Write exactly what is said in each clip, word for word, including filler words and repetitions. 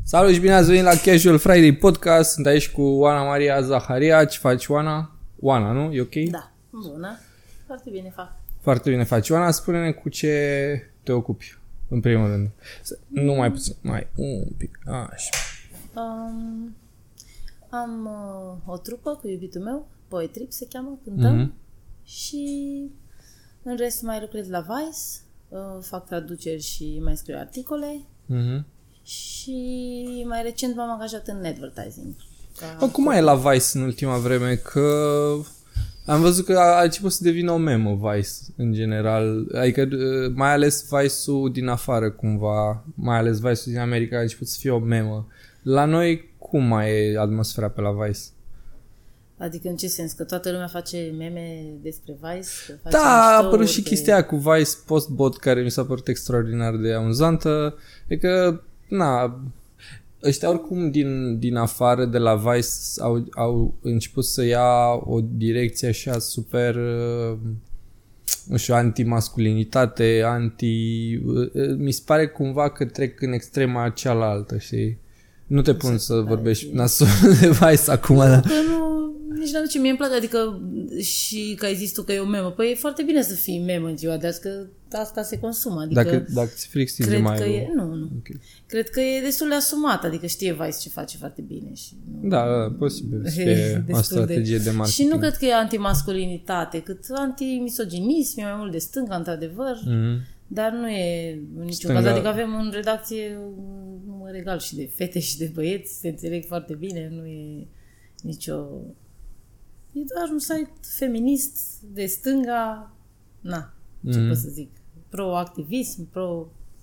Salut și bine ați venit la Casual Friday Podcast. Sunt aici cu Oana Maria Zaharia. Ce faci, Oana? Oana, nu? E ok? Da, bună. Foarte bine fac. Foarte bine faci. Oana, spune-ne cu ce te ocupi, în primul rând. Nu mai puțin, mai un pic, așa. Um, am uh, o trupă cu iubitul meu, Poetrip se cheamă, cântăm. Mm-hmm. Și în rest mai lucrez la Vice, uh, fac traduceri și mai scriu articole. Mm-hmm. Și mai recent m-am angajat în advertising. Bă, cum mai e la Vice în ultima vreme? Că am văzut că a început să devină o memă Vice în general. Adică mai ales Vice-ul din afară cumva, mai ales Vice-ul din America a început să fie o memă. La noi cum mai e atmosfera pe la Vice? Adică în ce sens? Că toată lumea face meme despre Vice? Face da, a apărut de... și chestia cu Vice Postbot care mi s-a părut extraordinar de amuzantă. Adică, na, ăștia oricum din, din afară de la Vice au, au început să ia o direcție așa super, nu știu, anti-masculinitate, anti... Mi se pare cumva că trec în extrema cealaltă, știi? Nu te pun să vorbești nasul de Vice acum, nu, dar... Că nu, nici n-am ce, mie îmi place, adică și că ai zis tu că e o memă. Păi e foarte bine să fii memă în ziua de azi, că asta se consumă. Adică dacă, dacă ți fric stinge cred mai... că e, nu, nu. Okay. Cred că e destul de asumat, adică știe Vice ce face foarte bine. Și nu, da, da, posibil să fie o strategie de, de marketing. Și nu cred că e antimasculinitate, cât antimisoginism, e mai mult de stânga, într-adevăr. Mm-hmm. Dar nu e în niciun Stânga. caz. Adică avem în redacție un număr egal și de fete și de băieți, se înțeleg foarte bine, nu e nicio... E doar un site feminist de stânga, na, ce mm-hmm. pot să zic, pro-activism, pro...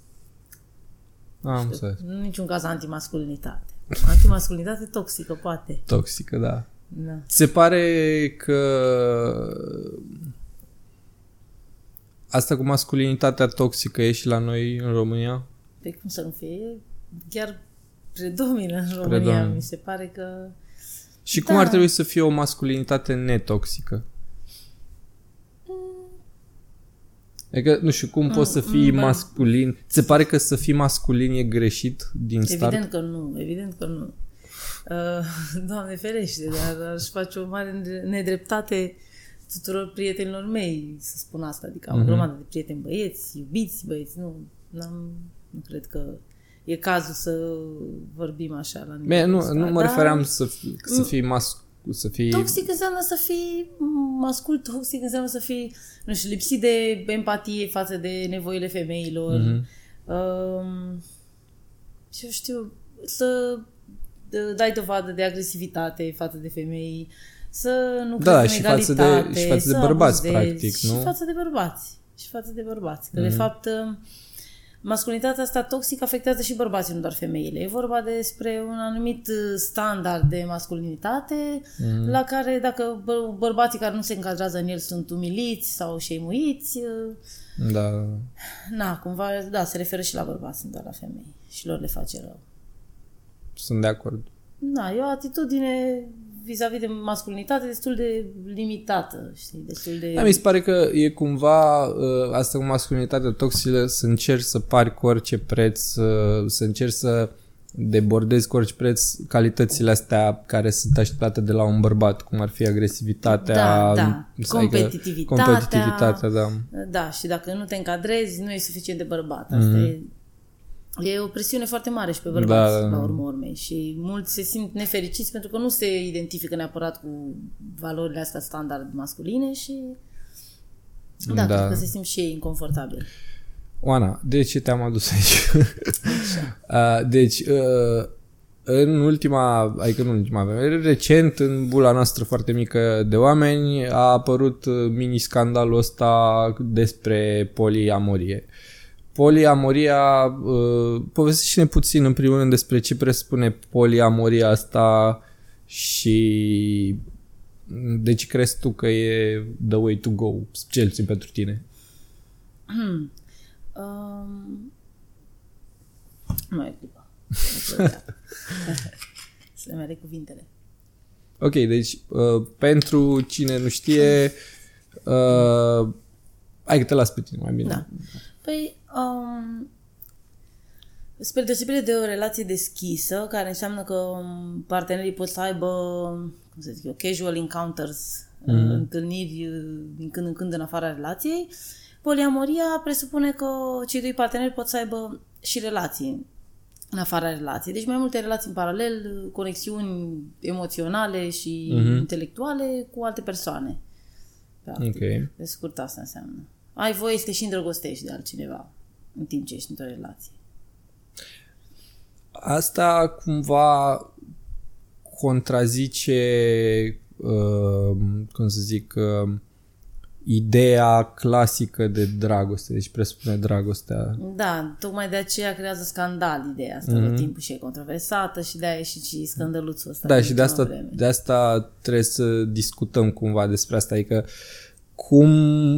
Am știu, în niciun caz antimasculinitate. Antimasculinitate toxică, poate. Toxică, da. Da. Se pare că asta cu masculinitatea toxică e și la noi în România? Pe cum să nu fie, chiar predomină în România, predomină. Mi se pare că... Și cum da. ar trebui să fie o masculinitate netoxică? Mm. Adică, nu știu, cum mm, poți să fii mm, masculin? Ți se pare că să fii masculin e greșit din evident start? Evident că nu, evident că nu. Uh, Doamne ferește, dar aș face o mare nedreptate tuturor prietenilor mei să spun asta. Adică am mm-hmm. o grămadă de prieteni băieți, iubiți băieți, nu, n-am, nu cred că e cazul să vorbim așa la nivelul nu, ăsta. nu mă dar refeream să, să fii mas, să fii... Toxic înseamnă să fii mascul, toxic înseamnă să fii, nu știu, lipsit de empatie față de nevoile femeilor. Mm-hmm. Um, și eu știu, să dai dovadă de agresivitate față de femei, să nu da, crezi în și egalitate, față de, și față de bărbați, practic, nu? Și față de bărbați. Și față de bărbați. Că, mm-hmm. de fapt, masculinitatea asta toxică afectează și bărbații, nu doar femeile. E vorba despre un anumit standard de masculinitate, mm-hmm. la care, dacă bă- bărbații care nu se încadrează în el sunt umiliți sau șeimuiți, da. na, cumva, da, se referă și la bărbați, nu doar la femei. Și lor le face rău. Sunt de acord. Da, e o atitudine vis-a-vis de masculinitate destul de limitată, știi, destul de... Da, mi se pare că e cumva uh, asta cu masculinitatea toxică, să încerci să pari cu orice preț, uh, să încerci să debordezi cu orice preț calitățile astea care sunt așteptate de la un bărbat, cum ar fi agresivitatea, da, da. competitivitatea, competitivitatea, da. Da, și dacă nu te încadrezi, nu e suficient de bărbat. Asta mm-hmm. e... E o presiune foarte mare și pe bărbați, da, la urmă urmei. Și mulți se simt nefericiți pentru că nu se identifică neapărat cu valorile astea standard masculine și da, da. Cred că se simt și ei inconfortabili. Oana, de ce te-am adus aici? uh, deci, uh, în ultima, adică în ultima vreme, recent, în bula noastră foarte mică de oameni, a apărut mini-scandalul ăsta despre poliamorie. Poliamoria, uh, povestește-ne puțin în primul rând despre ce presupune poliamoria asta și de ce crezi tu că e the way to go, cel puțin pentru tine? Hmm. Um, nu e clipa. Să le mere cuvintele. Ok, deci uh, pentru cine nu știe, uh, hai că te las pe tine mai bine. Da. Păi, um, Spre deosebire de o relație deschisă, care înseamnă că partenerii pot să aibă, cum să zic eu, casual encounters, mm-hmm. întâlniri din când în când în afara relației, poliamoria presupune că cei doi parteneri pot să aibă și relații în afara relației. Deci mai multe relații în paralel, conexiuni emoționale și mm-hmm. intelectuale cu alte persoane. Practic. Okay. Pe scurt, asta înseamnă. Ai voie să te și îndrăgostești de altcineva în timp ce ești într-o relație. Asta cumva contrazice, uh, cum să zic, uh, ideea clasică de dragoste, deci presupune dragostea. Da, tocmai de aceea creează scandal ideea asta, mm-hmm. tot timpul și e controversată și de-aia e și, și scandăluțul ăsta. Da, și de asta, de asta trebuie să discutăm cumva despre asta, adică cum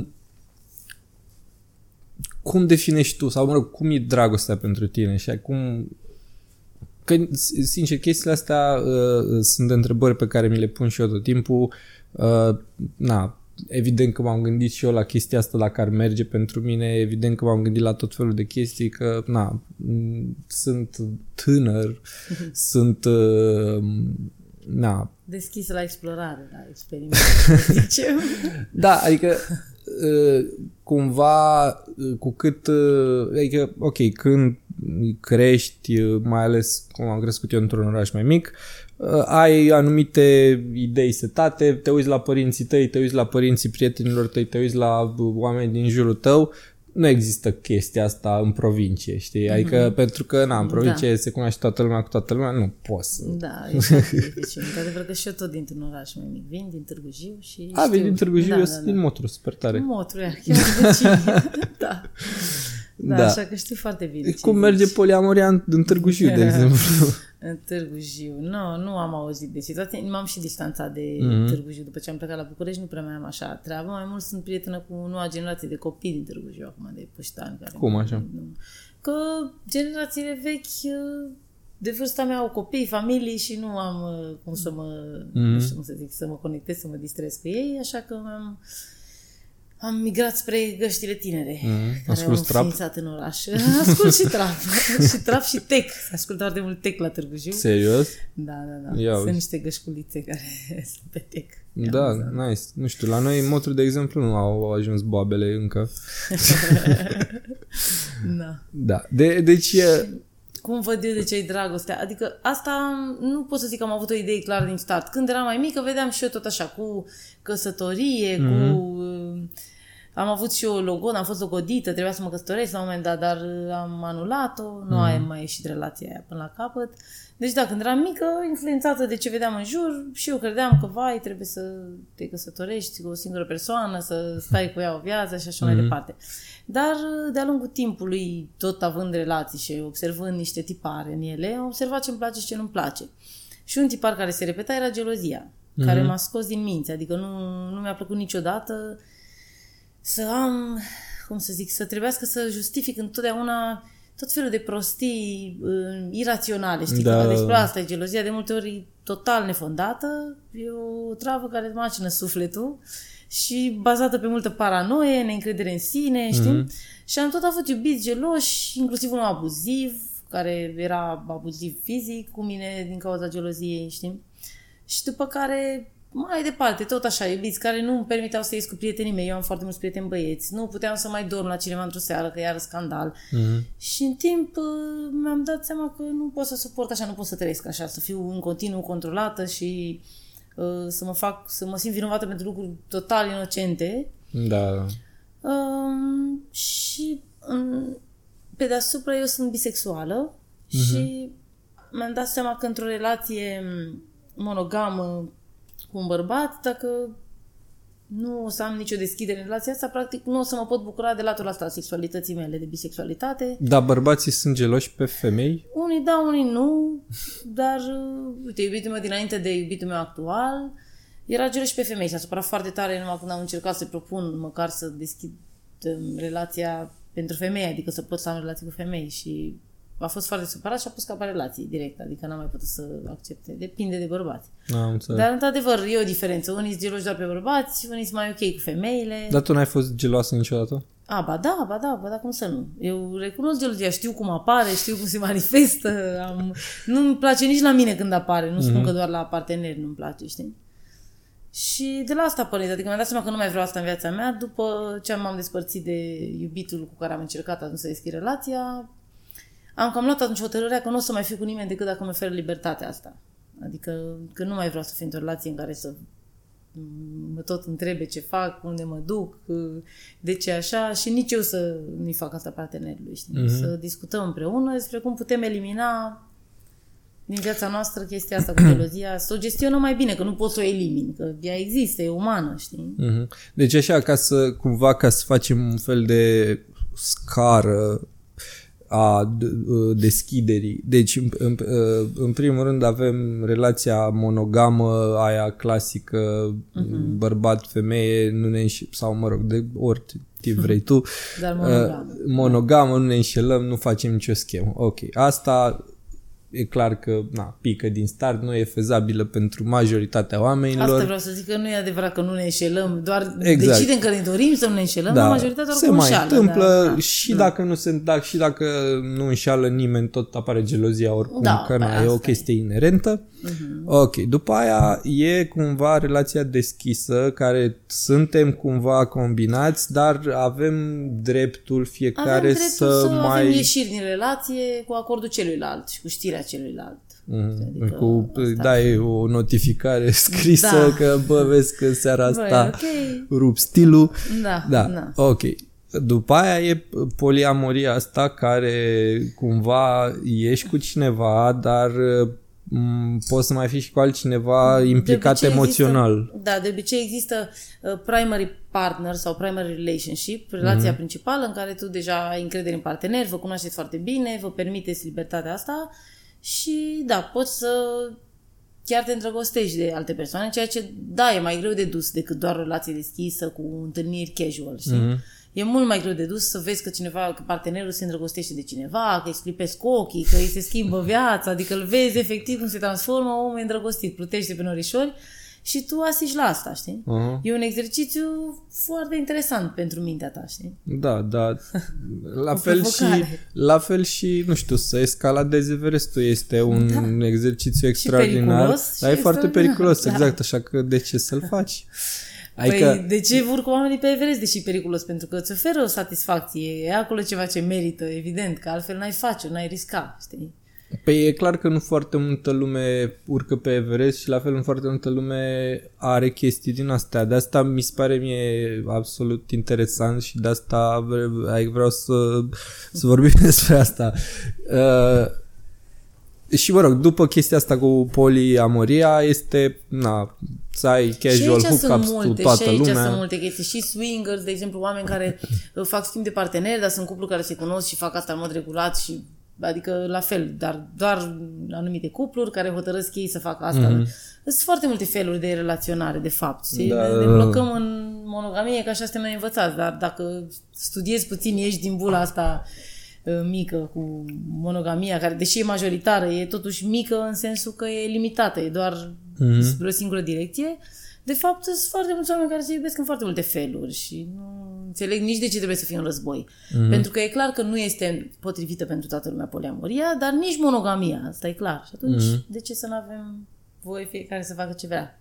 cum definești tu, sau mă rog, cum e dragostea pentru tine și cum... Că, sincer, chestiile astea uh, sunt întrebări pe care mi le pun și eu tot timpul. Uh, na, evident că m-am gândit și eu la chestia asta dacă ar merge pentru mine, evident că m-am gândit la tot felul de chestii, că na, sunt tânăr, sunt uh, na... deschis la explorare, la experiment. Da, adică uh, cumva uh, cu cât uh, adică, ok, când crești, mai ales cum am crescut eu într-un oraș mai mic, ai anumite idei setate, te uiți la părinții tăi, te uiți la părinții prietenilor tăi, te uiți la oameni din jurul tău. Nu există chestia asta în provincie, știi? Adică mm-hmm. pentru că, na, în provincie da. se cunoaște toată lumea cu toată lumea, nu poți să... Da, e foarte dificil. Adevăr că și eu tot dintr-un oraș mai mic vin, din Târgu Jiu și A, vin din Târgu Jiu, da, eu da, sunt da. din Motru, super tare. Motru, ia, chiar vecini. Da. Da, da, așa că știi foarte bine. Cum merge zici. Poliamoria în, în Târgu Jiu, de exemplu? În Târgu Jiu. Nu, nu am auzit de situație. M-am și distanțat de mm-hmm. Târgu Jiu. După ce am plecat la București, nu prea mai am așa treabă. Mai mult sunt prietenă cu noua generație de copii din Târgu Jiu, acum de puștani. Care Cum așa? Nu, că generațiile vechi de vârsta mea au copii, familii și nu am cum să mă, mm-hmm. nu știu cum să zic, să mă conectez, să mă distrez cu ei, așa că am... Am migrat spre găștile tinere, mm, care au înființat în oraș. Ascult și trap. și trap și tech. Se ascultă foarte mult tech la Târgu Jiu. Serios? Da, da, da. Ia Sunt uzi. niște gășculițe care sunt pe tech. Da, amuzat. Nice. Nu știu, la noi în Motru, de exemplu, nu au ajuns boabele încă. Da. Da. De, deci... E... Cum văd eu de ce-i dragostea? Adică asta nu pot să zic că am avut o idee clară din start. Când eram mai mică, vedeam și eu tot așa, cu căsătorie, mm-hmm. cu... Am avut și eu logo, am fost logodită, trebuia să mă căsătoresc la un moment dat, dar am anulat-o, nu mm-hmm. a mai ieșit relația aia până la capăt. Deci da, când eram mică, influențată de ce vedeam în jur, și eu credeam că, vai, trebuie să te căsătorești cu o singură persoană, să stai cu ea o viață și așa mm-hmm. mai departe. Dar de-a lungul timpului, tot având relații și observând niște tipare în ele, am observat ce îmi place și ce nu-mi place. Și un tipar care se repeta era gelozia, mm-hmm. care m-a scos din minți, adică nu, nu mi-a plăcut niciodată să am, cum să zic, să trebuiască să justific întotdeauna tot felul de prostii uh, iraționale, știi? Da. Că despre asta e gelozia, de multe ori total nefondată, e o travă care îți macină sufletul și bazată pe multă paranoie, neîncredere în sine, știi? Mm-hmm. Și am tot avut iubiți geloși, inclusiv unul abuziv, care era abuziv fizic cu mine din cauza geloziei, știi? Și după care... mai departe, tot așa, iubiți care nu îmi permiteau să ies cu prietenii mei. Eu am foarte mulți prieteni băieți. Nu puteam să mai dorm la cineva într-o seară, că iară scandal. Mm-hmm. Și în timp mi-am dat seama că nu pot să suport așa, nu pot să trăiesc așa, să fiu în continuu controlată și uh, să mă fac, să mă simt vinovată pentru lucruri total inocente. Da. Uh, și um, pe deasupra eu sunt bisexuală mm-hmm. și mi-am dat seama că într-o relație monogamă cu un bărbat, dacă nu o să am nicio deschidere în relația asta, practic nu o să mă pot bucura de latul ăsta a sexualității mele, de bisexualitate. Dar bărbații sunt geloși pe femei? Unii da, unii nu, dar, uite, iubitul meu dinainte de iubitul meu actual era gelos pe femei. S-a supărat foarte tare numai când am încercat să-i propun măcar să deschid relația pentru femei, adică să pot să am relații cu femei și a fost foarte supărat și a pus ca pe relații direct, adică n-am mai putut să accepte. Depinde de bărbați. Am Dar, într-adevăr, e o diferență. Unii sunt geloși doar pe bărbați, unii sunt mai ok cu femeile. Dar tu n-ai fost geloasă niciodată? A, ba da, ba da, ba da, cum să nu. Eu recunosc gelozia, știu cum apare, știu cum se manifestă. Am... Nu-mi place nici la mine când apare, nu spun mm-hmm. că doar la parteneri nu-mi place, știi? Și de la asta a pornit, adică mi-am dat seama că nu mai vreau asta în viața mea. După ce m-am despărțit de iubitul cu care am încercat atunci să deschid relația, am cam luat atunci hotărârea că nu o să mai fiu cu nimeni decât dacă îmi oferă libertatea asta. Adică că nu mai vreau să fiu într-o relație în care să mă tot întrebe ce fac, unde mă duc, de ce așa, și nici eu să nu-i fac asta partenerului, știi? Mm-hmm. Să discutăm împreună despre cum putem elimina din viața noastră chestia asta cu gelozia, să o gestionăm mai bine, că nu poți să o elimini, că ea există, e umană, știi? Mm-hmm. Deci așa, ca să, cumva, ca să facem un fel de scară a deschiderii. Deci, în, în, în primul rând avem relația monogamă, aia clasică, uh-huh. bărbat-femeie, nu ne înș- sau mă rog, de orice tip vrei tu. Dar monogamă. Monogamă, nu ne înșelăm, nu facem nicio schemă. Ok, asta e clar că na, pică din start, nu e fezabilă pentru majoritatea oamenilor. Asta vreau să zic, că nu e adevărat că nu ne înșelăm, doar exact. Decidem că ne dorim să nu ne înșelăm, da. Dar majoritatea se mai înșeală, întâmplă da, și, da. Dacă nu se, da, și dacă nu înșeală nimeni, tot apare gelozia oricum, da, că na, e o chestie e. inerentă. Uh-huh. Ok, după aia e cumva relația deschisă, care suntem cumva combinați, dar avem dreptul fiecare avem dreptul să, să mai... avem ieșiri din relație cu acordul celuilalt și cu știrea celuilalt. Mm-hmm. Adică cu, dai o notificare scrisă da. Că bă, vezi că seara asta Băi, okay. rup stilul. Da, da. da. Ok. După aia e poliamoria asta, care cumva ești cu cineva, dar m- poți să mai fii și cu altcineva implicat emoțional. Există, da, de obicei există uh, primary partner sau primary relationship, relația mm-hmm. principală în care tu deja ai încredere în partener, vă cunoașteți foarte bine, vă permiteți libertatea asta. Și da, poți să chiar te îndrăgostești de alte persoane, ceea ce, da, e mai greu de dus decât doar o relație deschisă cu întâlniri casual, știi? Mm-hmm. E mult mai greu de dus să vezi că cineva, că partenerul se îndrăgostește de cineva, că îi sclipesc ochii, că îi se schimbă viața, adică îl vezi efectiv cum se transformă, omul e îndrăgostit, plutește pe norișori și tu asici la asta, știi? Uh-huh. E un exercițiu foarte interesant pentru mintea ta, știi? Da, da. La fel și, la fel și, nu știu, să escaladezi Everestul este un da. exercițiu extraordinar, dar e foarte periculos, da. Exact, așa că de ce să-l faci? Adică... Păi de ce urc oamenii pe Everest, deși periculos? Pentru că îți oferă o satisfacție, e acolo ceva ce merită, evident, că altfel n-ai face, n-ai risca, știi? Păi e clar că nu foarte multă lume urcă pe Everest și la fel nu foarte multă lume are chestii din astea. De asta mi se pare mie absolut interesant și de asta vreau să, să vorbim despre asta. Uh, și mă rog, după chestia asta cu poliamoria este, na, să ai casual hookups cu toată lumea. Și aici lumea. sunt multe chestii. Și swingers, de exemplu, oameni care fac schimb de parteneri, dar sunt cupluri care se cunosc și fac asta în mod regulat și adică la fel, dar doar anumite cupluri care hotărăsc ei să facă asta. Mm-hmm. Sunt foarte multe feluri de relaționare, de fapt. Da. Ne, ne blocăm în monogamie, că așa suntem noi învățați, dar dacă studiezi puțin, ieși din bula asta mică cu monogamia, care deși e majoritară, e totuși mică în sensul că e limitată, e doar mm-hmm. spre o singură direcție. De fapt, sunt foarte mulți oameni care se iubesc în foarte multe feluri și nu înțeleg nici de ce trebuie să fie un război. Mm-hmm. Pentru că e clar că nu este potrivită pentru toată lumea poliamoria, dar nici monogamia, asta e clar. Și atunci, mm-hmm. de ce să nu avem voie fiecare să facă ce vrea?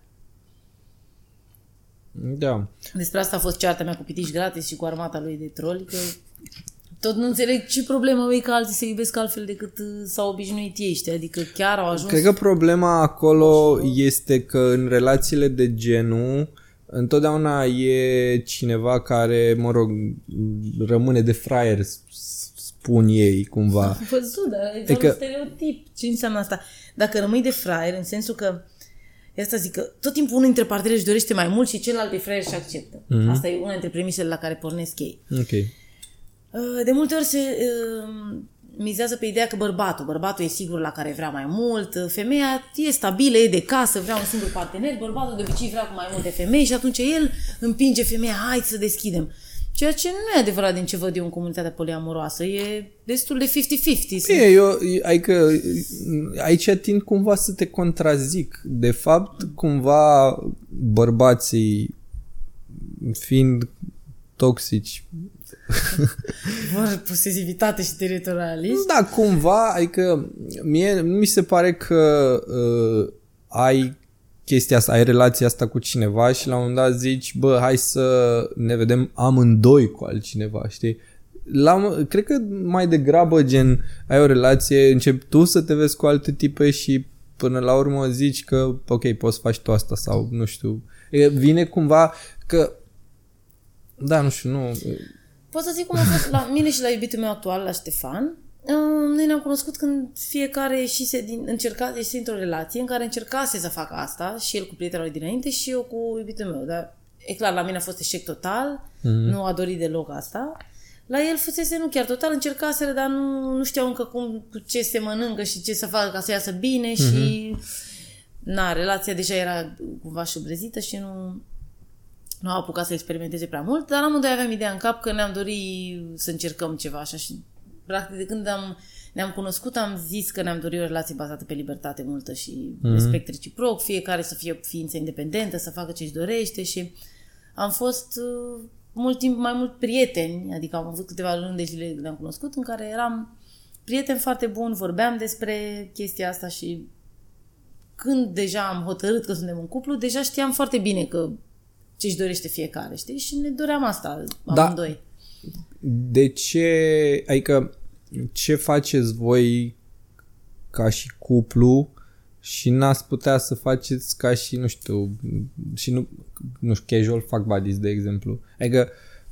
Da. Despre asta a fost cearta mea cu Pitiș Gratis și cu armata lui de troli, că tot nu înțeleg ce problemă e că alții se iubesc altfel decât s-au obișnuit ei, știi? Adică chiar au ajuns... Cred că problema acolo este că în relațiile de genul întotdeauna e cineva care, mă rog, rămâne de fraier, spun ei cumva. Am văzut, dar e doar adică... un stereotip. Ce înseamnă asta? Dacă rămâi de fraier, în sensul că asta zic că tot timpul unul dintre parteneri își dorește mai mult și celălalt e fraier și acceptă. Mm-hmm. Asta e una dintre premisele la care pornesc ei. Ok. De multe ori se uh, mizează pe ideea că bărbatul, bărbatul e sigur la care vrea mai mult, femeia e stabilă, e de casă, vrea un singur partener, bărbatul de obicei vrea cu mai multe femei și atunci el împinge femeia, hai să deschidem. Ceea ce nu e adevărat din ce văd eu în comunitatea poliamoroasă, e destul de cincizeci cincizeci. E, eu, adică aici tind cumva să te contrazic. De fapt, cumva bărbații fiind toxici Vor posesivitate și teritorialism. Da, cumva, adică mie mi se pare că uh, ai chestia asta, ai relația asta cu cineva și la un moment dat zici, bă, hai să ne vedem amândoi cu altcineva, știi? La, cred că mai degrabă gen ai o relație, începi tu să te vezi cu alte tipe și până la urmă zici că ok, poți să faci tu asta sau nu știu. Vine cumva că da, nu știu, nu... Pot să zic cum a fost la mine și la iubitul meu actual, la Ștefan. Noi ne-am cunoscut când fiecare ieșise din, încerca, ieșise într-o relație în care încercase să facă asta, și el cu prietenul lui dinainte și eu cu iubitul meu. Dar e clar, la mine a fost eșec total, mm-hmm. nu a dorit deloc asta. La el fusese nu chiar total, încercaseră, dar nu, nu știau încă cum, cu ce se mănâncă și ce să facă ca să iasă bine mm-hmm. și na, relația deja era cumva șubrezită și nu... Nu au apucat să experimenteze prea mult, dar amândoi aveam ideea în cap că ne-am dorit să încercăm ceva așa și practic de când am, ne-am cunoscut am zis că ne-am dorit o relație bazată pe libertate multă și mm-hmm. respect reciproc, fiecare să fie ființă independentă, să facă ce-și dorește și am fost uh, mult timp mai mult prieteni, adică am avut câteva luni de zile le-am cunoscut în care eram prieteni foarte buni, vorbeam despre chestia asta și când deja am hotărât că suntem un cuplu, deja știam foarte bine că ce-și dorește fiecare, știi? Și ne doream asta amândoi. Da. De ce, adică, ce faceți voi ca și cuplu și n-ați putea să faceți ca și, nu știu, și nu, nu știu, casual fuck buddies, de exemplu. Adică,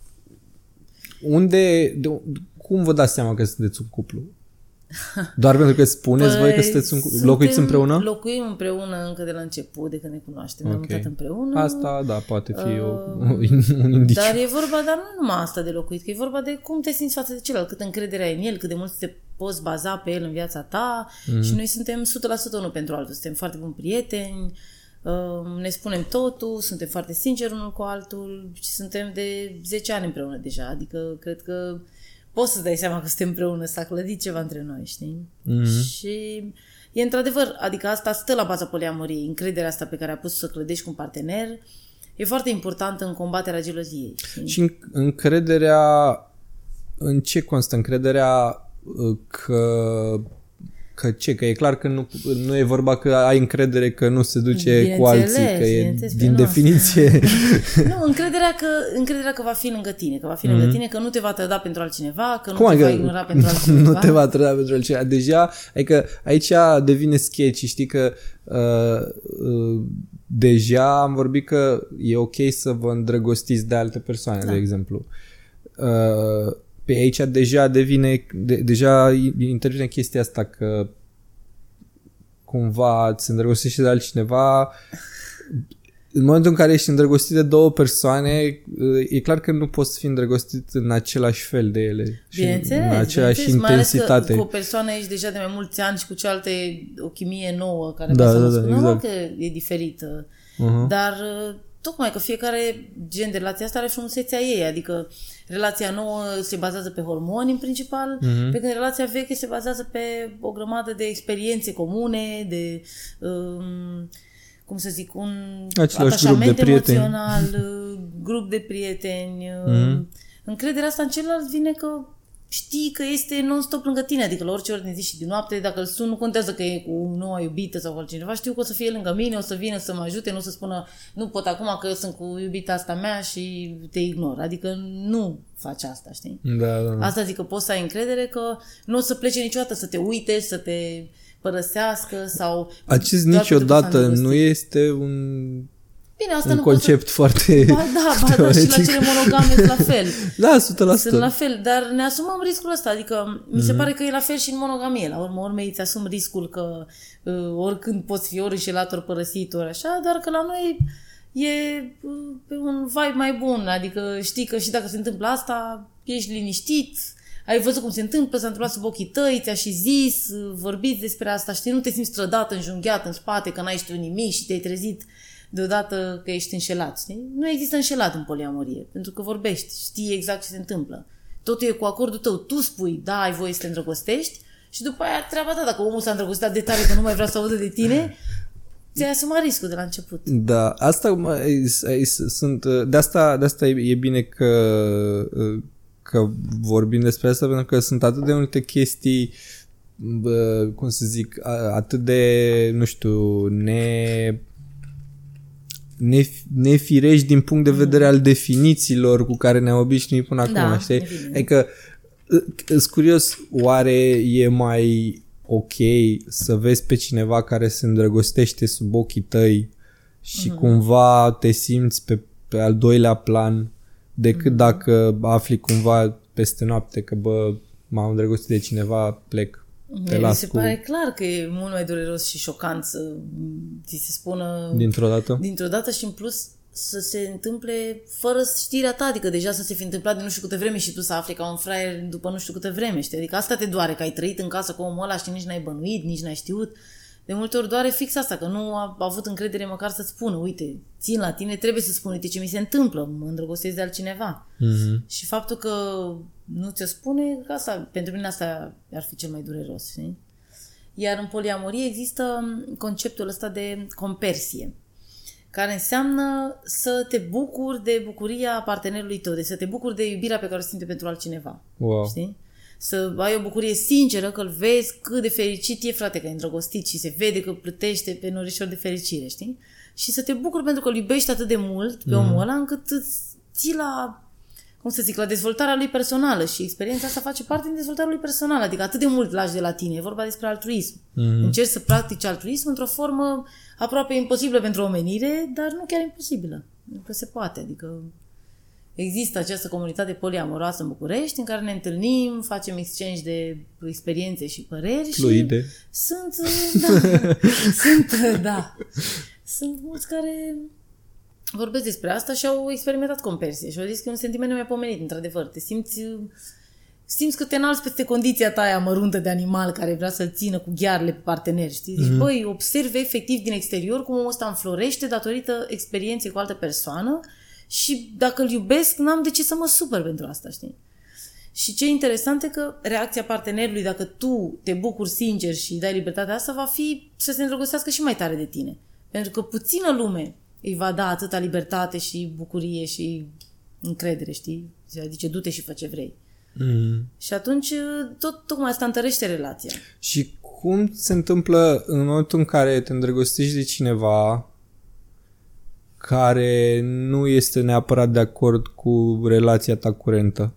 unde, de, cum vă dați seama că sunteți un cuplu? Doar pentru că spuneți păi voi că sunteți un cuplu? Locuiți împreună? Locuim împreună încă de la început, de când ne cunoaștem. Okay. Ne-am mutat împreună. Asta, da, poate fi uh, o, un indiciu. Dar e vorba, dar nu numai asta de locuit, că e vorba de cum te simți față de celălalt, cât încredere ai în el, cât de mult te poți baza pe el în viața ta mm-hmm. și noi suntem o sută la sută unul pentru altul. Suntem foarte buni prieteni, uh, ne spunem totul, suntem foarte sinceri unul cu altul și suntem de zece ani împreună deja, adică cred că poți să dai seama că suntem împreună, s-a clădit ceva între noi, știi? Mm-hmm. Și e într-adevăr, adică asta stă la baza poliamoriei, încrederea asta pe care a pus să clădești cu un partener, e foarte importantă în combaterea geloziei. Știi? Și încrederea, în ce constă? Încrederea că, că ce? Că e clar că nu, nu e vorba că ai încredere că nu se duce cu alții, că e din nu. definiție. Nu, încrederea că, încrederea că va fi lângă tine, că va fi lângă mm-hmm. tine, că nu te va trăda pentru altcineva, că nu Cum te va ignora pentru altcineva. Nu te va trăda pentru altcineva. Deja, adică aici devine sketch, știi că uh, uh, deja am vorbit că e ok să vă îndrăgostiți de alte persoane, da. de exemplu. Uh, Pe aici deja devine, de, deja intervine chestia asta că cumva îți îndrăgostești de altcineva. În momentul în care ești îndrăgostit de două persoane, e clar că nu poți fi îndrăgostit în același fel de ele. Bineînțeles, în aceeași intensitate. Mai ales că cu o persoană ești deja de mai mulți ani și cu cealaltă o chimie nouă care da, va să da, da, da, exact. că e diferită. Uh-huh. Dar tocmai că fiecare gen de relație asta are frumusețea ei, adică relația nouă se bazează pe hormoni în principal, mm-hmm. pe când relația veche se bazează pe o grămadă de experiențe comune, de, um, cum să zic, un Același atașament grup de emoțional, grup de prieteni. Mm-hmm. Încrederea asta în celălalt vine că știi că este non-stop lângă tine, adică la orice ori din zi și din noapte, dacă îl sun, nu contează că e cu noua iubită sau cu altcineva, știu că o să fie lângă mine, o să vină să mă ajute, nu o să spună nu pot acum că eu sunt cu iubita asta mea și te ignor, adică nu faci asta, știi? Da, da, da. Asta zic că poți să ai încredere că nu o să plece niciodată să te uite, să te părăsească sau... Acest niciodată nu este un... Bine, asta un nu concept să... foarte ba, da, ba, da, și la cele monogame sunt la fel. Da, o sută la sută. Sunt la fel, dar ne asumăm riscul ăsta, adică mm-hmm. mi se pare că e la fel și în monogamie. La urmă urmei îți asumi riscul că uh, oricând poți fi ori înșelat, ori părăsit, ori așa, doar că la noi e uh, pe un vibe mai bun, adică știi că și dacă se întâmplă asta, ești liniștit, ai văzut cum se întâmplă, s-a întâmplat sub ochii tăi, ți-a și zis, vorbiți despre asta, știi, nu te simți trădat, înjunghiat în spate, că n-ai știut nimic și te-ai trezit deodată că ești înșelat, știi? Nu există înșelat în poliamorie, pentru că vorbești, știi exact ce se întâmplă. Totul e cu acordul tău, tu spui, da, ai voie să te îndrăgostești și după aia treaba ta, dacă omul s-a îndrăgostit de tare că nu mai vrea să audă de tine, ți-ai asumat riscul de la început. Da, asta sunt, de asta, de asta e bine că că vorbim despre asta, pentru că sunt atât de multe chestii, bă, cum să zic, atât de, nu știu, ne... nefirești din punct de vedere al definițiilor cu care ne-am obișnuit până acum, da, știi? Adică, îs curios, oare e mai ok să vezi pe cineva care se îndrăgostește sub ochii tăi și mm-hmm. cumva te simți pe, pe al doilea plan decât mm-hmm. dacă afli cumva peste noapte că, bă, m-am îndrăgostit de cineva, plec. Te las se cu... pare clar că e mult mai dureros și șocant să ți se spună dintr-o dată, dintr-o dată și în plus să se întâmple fără știrea ta, adică deja să se fi întâmplat de nu știu câte vreme și tu să afli ca un fraier după nu știu câte vreme, știi? Adică asta te doare, că ai trăit în casă cu omul ăla și nici n-ai bănuit, nici n-ai știut. De multe ori doare fix asta, că nu a avut încredere măcar să-ți spună, uite, țin la tine, trebuie să spun, uite ce mi se întâmplă, mă îndrăgostesc de altcineva. Mm-hmm. Și faptul că nu ți-o spune, că asta, pentru mine asta ar fi cel mai dureros, știi? Iar în poliamorie există conceptul ăsta de compersie, care înseamnă să te bucuri de bucuria partenerului tău, de să te bucuri de iubirea pe care o simte pentru altcineva. Wow. Știi? Să ai o bucurie sinceră, că îl vezi cât de fericit e, frate, că e îndrăgostit și se vede că plătește pe norișor de fericire, știi? Și să te bucuri pentru că îl iubești atât de mult pe mm. omul ăla, încât îți ții la, cum să zic, la dezvoltarea lui personală și experiența asta face parte din dezvoltarea lui personală, adică atât de mult lași de la tine, e vorba despre altruism. Mm. Încerci să practici altruism într-o formă aproape imposibilă pentru omenire, dar nu chiar imposibilă. Că se poate, adică există această comunitate poliamoroasă în București în care ne întâlnim, facem exchange de experiențe și păreri. Fluide. Și sunt, da, sunt, da, sunt mulți care vorbesc despre asta și au experimentat compersie și au zis că e un sentiment nemaipomenit, într-adevăr. Te simți, simți că te înalți peste condiția ta aia măruntă de animal care vrea să-l țină cu ghearele pe parteneri, știi? Deci, mm-hmm. băi, observi efectiv din exterior cum omul ăsta înflorește datorită experienței cu altă persoană și dacă îl iubesc, n-am de ce să mă supăr pentru asta, știi? Și ce e interesant e că reacția partenerului, dacă tu te bucuri sincer și dai libertatea asta, va fi să se îndrăgostească și mai tare de tine. Pentru că puțină lume îi va da atâta libertate și bucurie și încredere, știi? Adică du-te și fă ce vrei. Mm. Și atunci tot, tocmai asta întărește relația. Și cum se întâmplă în momentul în care te îndrăgostești de cineva care nu este neapărat de acord cu relația ta curentă?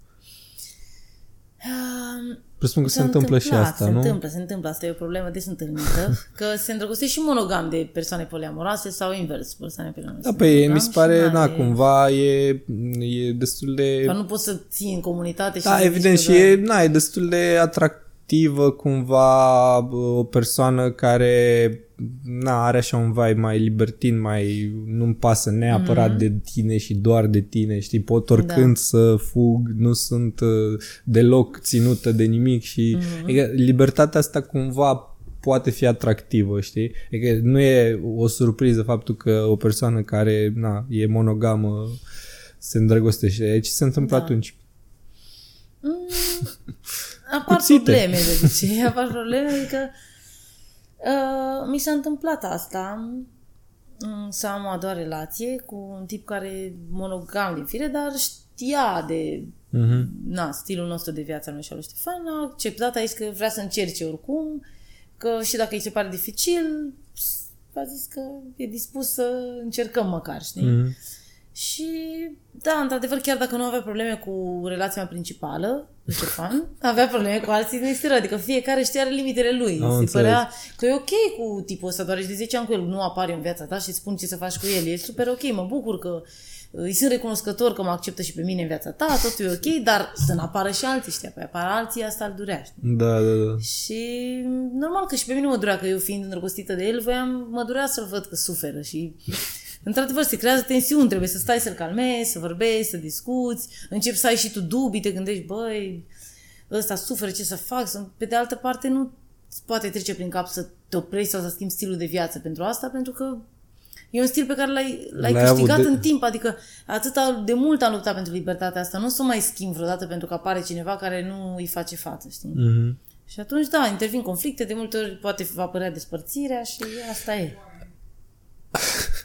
Um, Presupun că se, se întâmplă și asta, se nu? Se întâmplă, se întâmplă. Asta e o problemă des întâlnită. Că se îndrăgostește și monogam de persoane poliamoroase sau invers, persoane poliamoroase. Da, păi mi se pare, na, cumva e, e destul de... Dar nu poți să ții în comunitate și... Da, evident, și e, na, e destul de atractivă cumva o persoană care... Na, are așa un vibe mai libertin, mai nu-mi pasă neapărat mm-hmm. de tine și doar de tine, știi, pot oricând da. să fug, nu sunt uh, deloc ținută de nimic și mm-hmm. adică, libertatea asta cumva poate fi atractivă, știi? Adică nu e o surpriză faptul că o persoană care na, e monogamă se îndrăgostește. Ce se întâmplă da. atunci? Mm, apar Cuțite. probleme, de obicei, apar probleme, adică Uh, mi s-a întâmplat asta, um, să am a doua relație cu un tip care e monogam din fire, dar știa de uh-huh. na, stilul nostru de viață al meu și al lui Ștefan, a acceptat, a zis că vrea să încerce oricum, că și dacă îi se pare dificil, a zis că e dispus să încercăm măcar, știi? Uh-huh. Și da, într-adevăr, chiar dacă nu avea probleme cu relația mea principală, Ștefan, avea probleme cu alții din exterior, adică fiecare știa limitele lui. Am Se părea că e ok cu tipul ăsta, doar ești de zece ani cu el, nu apare în viața ta și îți spun ce să faci cu el. E super ok, mă bucur că îi sunt recunoscător că mă acceptă și pe mine în viața ta, totul e ok, dar să nu apară și alții, știa, pe apar alții, asta îl durea, știi? Da, da, da. Și normal că și pe mine mă durea, că eu fiind îndrăgostită de el, voiam, mă durea să-l văd că suferă și... Într-adevăr, se creează tensiuni, trebuie să stai să-l calmezi, să vorbești, să discuți, începi să ai și tu dubii, te gândești, băi, ăsta suferă, ce să fac? Pe de altă parte, nu poate trece prin cap să te oprești sau să schimbi stilul de viață pentru asta, pentru că e un stil pe care l-ai, l-ai, l-ai câștigat de... în timp, adică atâta de mult am luptat pentru libertatea asta, nu o să mai schimb vreodată pentru că apare cineva care nu îi face față, știi? Mm-hmm. Și atunci, da, intervin conflicte, de multe ori poate va apărea despărțirea și asta e.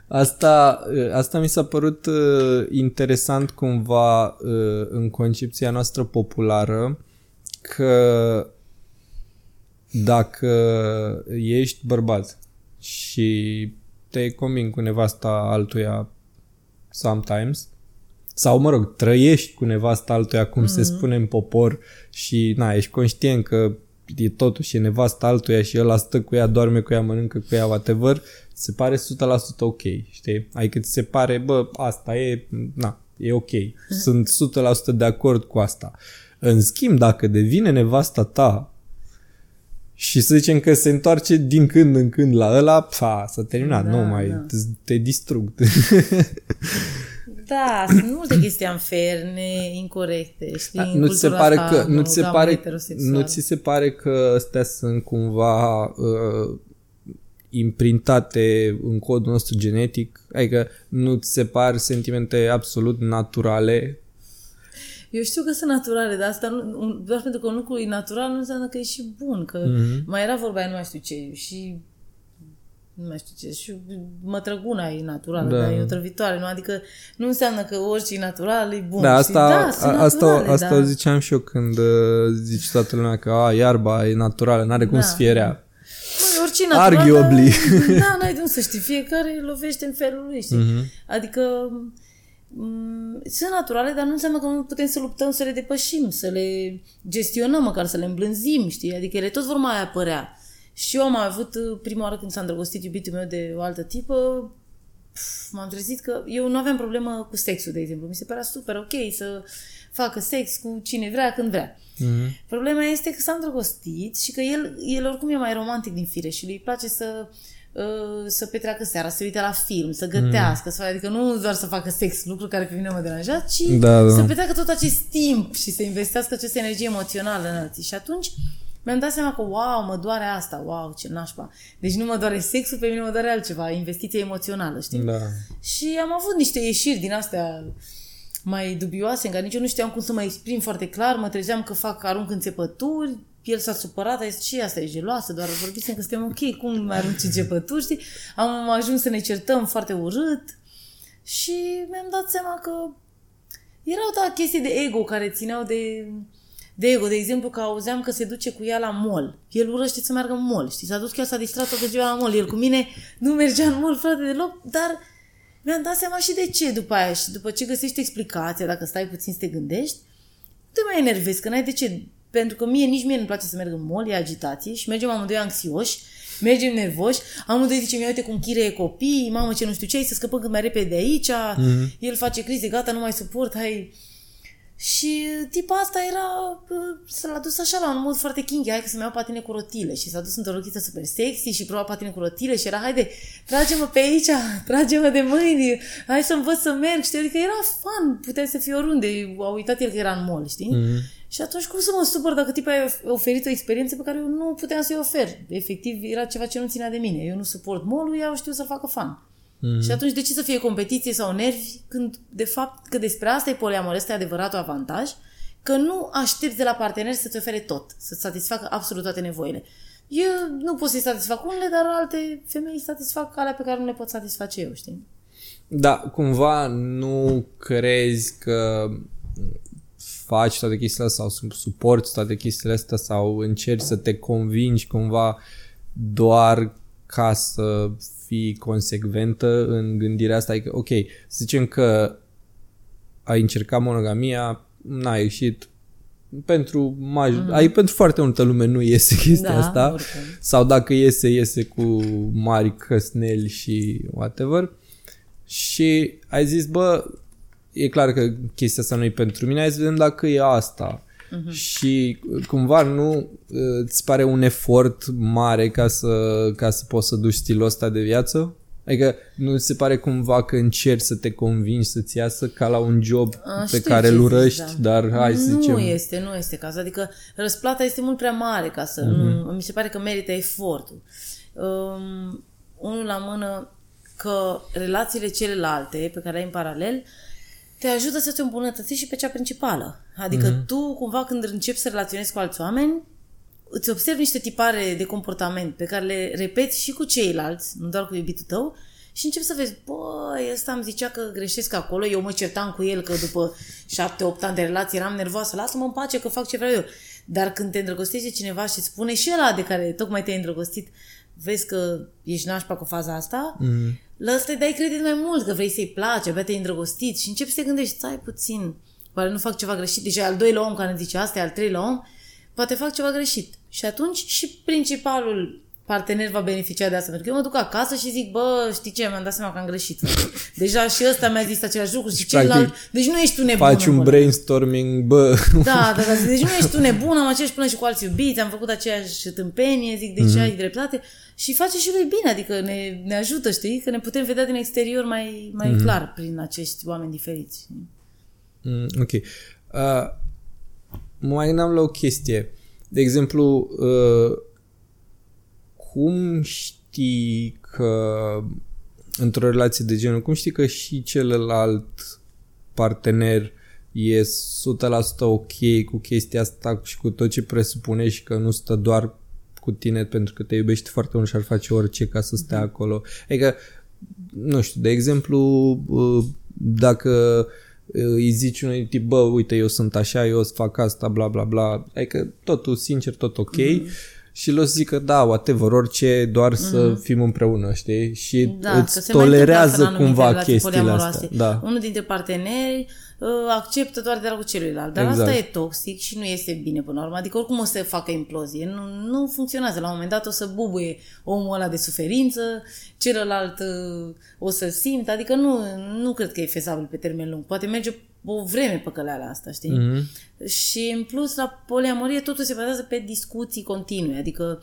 Asta, asta mi s-a părut uh, interesant cumva uh, în concepția noastră populară, că dacă ești bărbat și te combini cu nevasta altuia sometimes, sau mă rog, trăiești cu nevasta altuia, cum mm-hmm. se spune în popor, și na, ești conștient că e totuși e nevasta altuia și ăla stă cu ea, doarme cu ea, mănâncă cu ea, whatever, se pare o sută la sută ok, știi? Adică ți se pare, bă, asta e, na, e ok. Sunt o sută la sută de acord cu asta. În schimb, dacă devine nevasta ta și să zicem că se întoarce din când în când la ăla, pa, s-a terminat, da, nu mai, da. te, te distrug. Da, sunt multe chestii unfair, incorecte, știi, da, nu ți se pare că nu ți se pare nu ți se pare că astea sunt cumva uh, imprintate în codul nostru genetic? Adică nu ți se par sentimente absolut naturale? Eu știu că sunt naturale, dar asta nu, doar pentru că un lucru e natural nu înseamnă că e și bun, că mm-hmm. mai era vorba aia, nu mai știu ce, și nu mai știu ce, și mătrăguna e naturală, da. Dar e o trăvitoare, nu? Adică nu înseamnă că orice e natural e bun. Da, asta, da, sunt asta, naturale, asta da. o ziceam și eu când uh, zici toată lumea că a, iarba e naturală, n-are cum da. Să fie rea. Măi, orice e natural, arguably. Dar, da, n-ai de unde să știi, fiecare lovește în felul lui, știi? Mm-hmm. Adică m- sunt naturale, dar nu înseamnă că nu putem să luptăm, să le depășim, să le gestionăm, măcar să le îmblânzim, știi? Adică ele tot vor mai apărea. Și eu am avut, prima oară când s-a îndrăgostit iubitul meu de o altă tipă, pf, m-am trezit că eu nu aveam problemă cu sexul, de exemplu. Mi se părea super ok să facă sex cu cine vrea, când vrea. Mm-hmm. Problema este că s-a îndrăgostit și că el, el oricum e mai romantic din fire și lui place să, uh, să petreacă seara, să se uite la film, să gătească, mm-hmm. să, adică nu doar să facă sex, lucru care pe mine mă deranja, ci da, da. Să petreacă tot acest timp și să investească această energie emoțională în alții. Și atunci mi-am dat seama că, wow, mă doare asta, wow, ce nașpa. Deci nu mă doare sexul, pe mine mă doare altceva, investiție emoțională, știi? Da. Și am avut niște ieșiri din astea mai dubioase, în care nici eu nu știam cum să mă exprim foarte clar, mă trezeam că fac, arunc înțepături, el s-a supărat, a zis, ce asta, e geloasă, doar vorbisem că suntem ok, cum mai arunci înțepături, știi? Am ajuns să ne certăm foarte urât și mi-am dat seama că erau da chestii de ego care țineau de... De ego, de exemplu, că auzeam că se duce cu ea la mall. El urăște să meargă în mall, știi? S-a dus chiar, s-a distrat toată ziua la mall. El cu mine nu mergea în mall, frate, deloc, dar mi-am dat seama și de ce după aia. Și după ce găsești explicația, dacă stai puțin să te gândești, nu te mai enervezi, că n-ai de ce. Pentru că mie, nici mie nu-mi place să merg în mall, e agitație și mergem amândoi anxioși, mergem nervoși, amândoi zicem, ia uite cum chirie copii, mamă ce nu știu ce, hai să scăpăm cât mai repede de aici, mm-hmm. El face crize, gata, nu mai suport, hai... Și tipa asta era, s-a dus așa la un mod foarte kinky, hai că să-mi iau patine cu rotile și s-a dus într-o rochiță super sexy și proba patine cu rotile și era, haide, trage-mă pe aici, trage-mă de mâini, hai să învăț să merg, știi, adică era fun, puteai să fii oriunde, a uitat el că era în mall, știi? Mm-hmm. Și atunci cum să mă supăr dacă tipa a oferit o experiență pe care eu nu puteam să-i ofer, efectiv era ceva ce nu ținea de mine, eu nu suport mall-ul, ea știu să facă fun. Mm-hmm. Și atunci de ce să fie competiție sau nervi când de fapt că despre asta e poliamor, ăsta e adevăratul avantaj, că nu aștepți de la partener să-ți ofere tot, să-ți satisfacă absolut toate nevoile. Eu nu pot să-i satisfac unele, dar alte femei îi satisfac alea pe care nu le pot satisface eu, știi? Da, cumva nu crezi că faci toate chestiile astea sau suporți toate chestiile astea sau încerci să te convingi cumva doar ca să fii consecventă în gândirea asta, adică, ok, să zicem că ai încercat monogamia, n-a ieșit, pentru, maj- mm-hmm. ai, pentru foarte multă lume nu iese chestia da, asta, oricum. Sau dacă iese, iese cu mari căsneli și whatever, și ai zis, bă, e clar că chestia asta nu e pentru mine, hai să vedem dacă e asta. Uh-huh. Și cumva nu îți pare un efort mare ca să, ca să poți să duci stilul ăsta de viață? Adică nu ți se pare cumva că încerci să te convingi să-ți iasă ca la un job A, pe care îl urăști, zici, da. Dar hai să nu zicem... Nu este, nu este cazul. Adică răsplata este mult prea mare ca să... Uh-huh. Nu, mi se pare că merită efortul. Um, unul la mână că relațiile celelalte pe care le ai în paralel te ajută să te îmbunătățești și pe cea principală. Adică mm-hmm. tu, cumva, când începi să relaționezi cu alți oameni, îți observi niște tipare de comportament pe care le repeți și cu ceilalți, nu doar cu iubitul tău, Și încep să vezi, băi, ăsta îmi zicea că greșesc acolo, eu mă certam cu el că după șapte opt ani de relație eram nervoasă, lasă-mă în pace că fac ce vreau eu. Dar când te îndrăgostești de cineva și spune și ăla de care tocmai te-ai îndrăgostit, vezi că ești nașpa cu faza asta, mm-hmm. la ăsta îi dai credit mai mult, că vrei să-i place, abia te-ai îndrăgostit și începi să te gândești, stai puțin, oare nu fac ceva greșit? Deci al doilea om care îmi zice asta, al treilea om, poate fac ceva greșit. Și atunci și principalul partener va beneficia de asta. Pentru că eu mă duc acasă și zic, bă, știi ce, mi-am dat seama că am greșit. Deja și ăsta mi-a zis același lucru și celălalt. Deci nu ești tu nebun. Faci un brainstorming, bă. Da, da, da. Deci nu ești tu nebun, am aceeași până și cu alți iubiți, am făcut aceeași tâmpenie, zic, deci mm-hmm. ai dreptate. Și face și lui bine, adică ne, ne ajută, știi? Că ne putem vedea din exterior mai, mai mm-hmm. clar prin acești oameni diferiți. Mm, ok. Uh, mă mai gândeam la o chestie. De exemplu, uh, cum știi că într-o relație de genul, cum știi că și celălalt partener e o sută la sută ok cu chestia asta și cu tot ce presupune și că nu stă doar cu tine pentru că te iubește foarte mult și ar face orice ca să stea acolo? Adică, nu știu, de exemplu, dacă îi zici unui tip, bă, uite, eu sunt așa, eu o să fac asta, bla, bla, bla, adică totul sincer, tot ok, mm-hmm. și l-o să zică, da, whatever, orice, doar mm-hmm. să fim împreună, știi? Și da, îți tolerează cumva chestiile astea. Da. Unul dintre parteneri uh, acceptă doar de dragul celuilalt, dar exact. Asta e toxic și nu este bine până la urmă. Adică oricum o să facă implozie. Nu, nu funcționează. La un moment dat o să bubuie omul ăla de suferință, celălalt uh, o să simtă. Adică nu, nu cred că e fezabil pe termen lung. Poate merge o vreme pe căleala asta, știi? Mm-hmm. Și în plus la poliamorie totul se bazează pe discuții continue, adică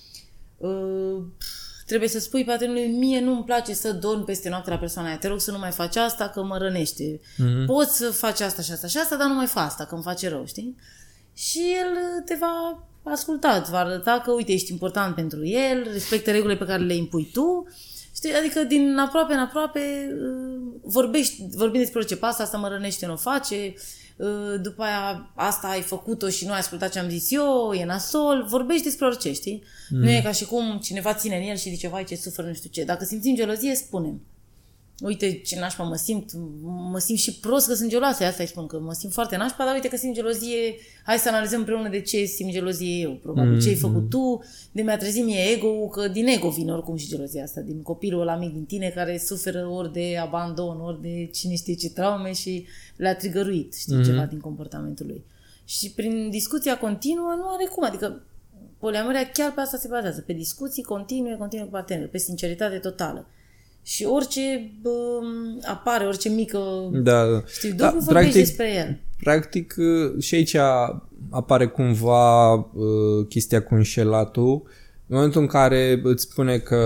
uh, trebuie să spui partenerului, mie nu-mi place să dorm peste noapte la persoana aia, te rog să nu mai faci asta că mă rănește, mm-hmm. poți să faci asta și asta și asta, dar nu mai faci asta că îmi face rău, știi? Și el te va asculta, îți va arăta că uite, ești important pentru el, respectă regulile pe care le impui tu. Știi? Adică din aproape în aproape vorbești, vorbim despre orice pasă, asta mă rănește, nu o face, după aia asta ai făcut-o și nu ai ascultat ce am zis eu, e nasol, vorbești despre orice, știi? Mm. Nu e ca și cum cineva ține în el și zice, vai ce sufăr, nu știu ce. Dacă simțim gelozie, spunem. Uite ce nașpa mă simt, mă simt și prost că sunt geloasă, asta îi spun, că mă simt foarte nașpa, dar uite că simt gelozie, hai să analizăm împreună de ce simt gelozie eu, probabil, mm-hmm. ce ai făcut tu, de mi-a trezit mie ego-ul, că din ego vine oricum și gelozia asta, din copilul ăla mic din tine care suferă ori de abandon, ori de cine știe ce traume și le-a trigăruit, știi, mm-hmm. ceva din comportamentul lui. Și prin discuția continuă nu are cum, adică poliamoria chiar pe asta se bazează, pe discuții continue, continue cu partenerul, pe sinceritate totală. Și orice bă, apare, orice mică, da, da. știi, da, vorbești practic, despre el. Practic și aici apare cumva uh, chestia cu înșelatul. În momentul în care îți spune că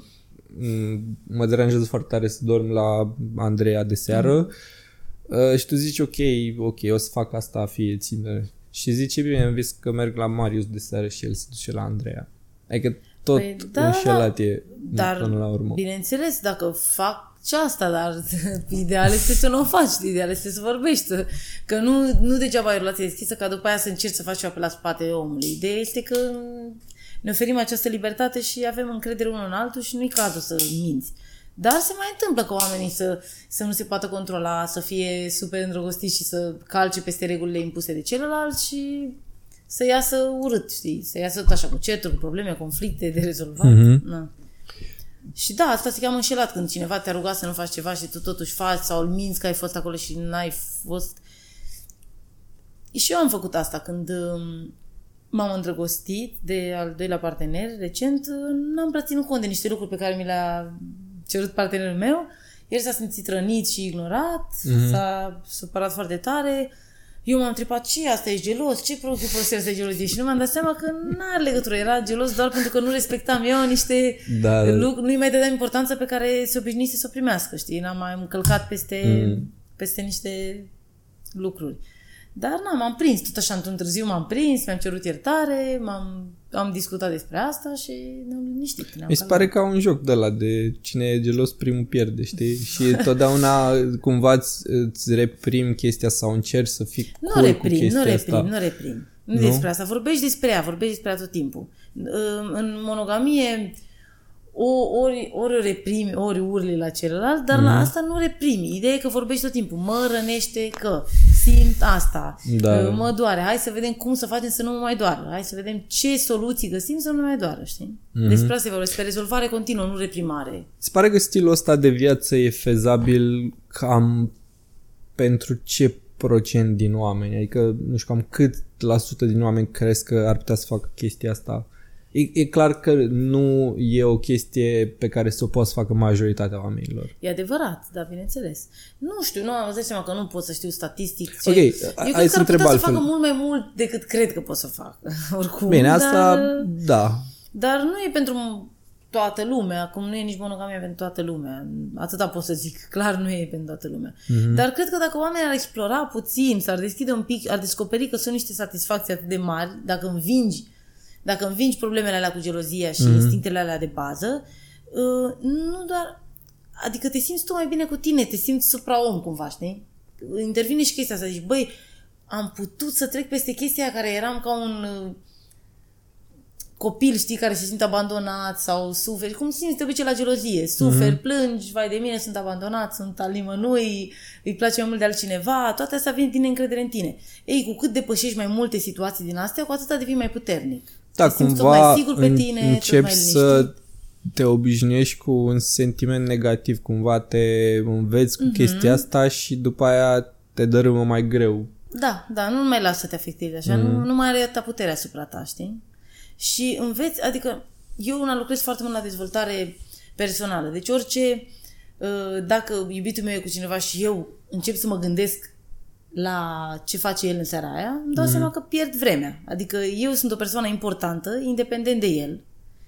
m- mă deranjează foarte tare să dorm la Andreea de seară mm. uh, și tu zici ok, ok, o să fac asta, fie ține. Și zice bine, am văzut că merg la Marius de seară și el se duce la Andreea. Adică tot păi, da, înșelat e dar, până la urmă. Bineînțeles, dacă fac ce asta, dar ideal este să nu o faci, ideal este să vorbești. Că nu, nu degeaba ai o relație deschisă ca după aia să încerci să faci ceva pe la spate omului. Ideea este că ne oferim această libertate și avem încredere unul în altul și nu-i cazul să minți. Dar se mai întâmplă că oamenii să, să nu se poată controla, să fie super îndrăgostiți și să calce peste regulile impuse de celălalt și să iasă urât, știi? Să iasă tot așa cu certuri, cu probleme, conflicte de rezolvat. Mm-hmm. Na. Și da, asta se cheamă înșelat, când cineva te-a rugat să nu faci ceva și tu totuși faci sau îl minți că ai fost acolo și n-ai fost. Și eu am făcut asta când m-am îndrăgostit de al doilea partener recent, n-am prea ținut cont de niște lucruri pe care mi le-a cerut partenerul meu. El s-a simțit rănit și ignorat, mm-hmm. s-a supărat foarte tare. Eu m-am întrebat, ce asta, ești gelos? Ce preocupă să de gelozie? Și nu mi-am dat seama că n-are legătură. Era gelos doar pentru că nu respectam eu niște da, lucruri, nu-i mai dădeam importanța pe care se obișnuise să o primească, știi? N-am mai încălcat peste, mm. peste niște lucruri. Dar na, m-am prins, tot așa într-un târziu m-am prins, mi-am cerut iertare, m-am, am discutat despre asta și ne-am liniștit. Ne-am Mi se pare ca un joc de ăla de cine e gelos primul pierde, știi? Și totdeauna cumva îți, îți reprimi chestia sau încerci să fii nu cool reprim, cu chestia nu asta. reprim, nu reprim, nu nu despre asta. Vorbești despre ea, vorbești despre ea tot timpul. În monogamie o, ori, ori o reprimi, ori urli la celălalt, dar mm. la asta nu reprimi. Ideea e că vorbești tot timpul, mă rănește că simt asta, da. mă doare, hai să vedem cum să facem să nu mă mai doară, hai să vedem ce soluții găsim să nu mă mai doară, știi? Mm-hmm. Despre asta e vorba, despre rezolvare continuă, nu reprimare. Se pare că stilul ăsta de viață e fezabil cam pentru ce procent din oameni? Adică, nu știu, cam cât la sută din oameni crezi că ar putea să facă chestia asta? E, e clar că nu e o chestie pe care să o poți să facă majoritatea oamenilor. E adevărat, da, bineînțeles. Nu știu, nu am zis seama că nu pot să știu statistic ce... Ok, eu hai cred să că ar putea altfel. să facă mult mai mult decât cred că pot să facă. Oricum, Bine, asta, dar, da. Dar nu e pentru toată lumea, acum nu e nici monogamia pentru toată lumea. Atâta pot să zic, clar nu e pentru toată lumea. Mm-hmm. Dar cred că dacă oamenii ar explora puțin, s-ar deschide un pic, ar descoperi că sunt niște satisfacții atât de mari, dacă învingi Dacă învingi problemele alea cu gelozia și mm-hmm. instinctele alea de bază, uh, nu doar... Adică te simți tu mai bine cu tine, te simți supra-om cumva, știi? Intervine și chestia asta, zici, băi, am putut să trec peste chestia care eram ca un uh, copil, știi, care se simte abandonat sau suferi. Cum simți de obicei la gelozie? Suferi, mm-hmm. plângi, vai de mine, sunt abandonat, sunt al nimănui, îi place mai mult de altcineva, toate astea vin din neîncredere în tine. Ei, cu cât depășești mai multe situații din astea, cu atâta devii mai puternic. Da, cumva mai sigur pe tine, începi să te obișnuiești cu un sentiment negativ, cumva te înveți cu mm-hmm. chestia asta și după aia te dărâmă mai greu. Da, da, nu mai lasă să te afectezi așa, mm. nu, nu mai are atâta putere asupra ta, știi? Și înveți, adică eu una lucrez foarte mult la dezvoltare personală, deci orice, dacă iubitul meu e cu cineva și eu încep să mă gândesc la ce face el în seara aia, îmi dau mm. seama că pierd vremea. Adică eu sunt o persoană importantă, independent de el,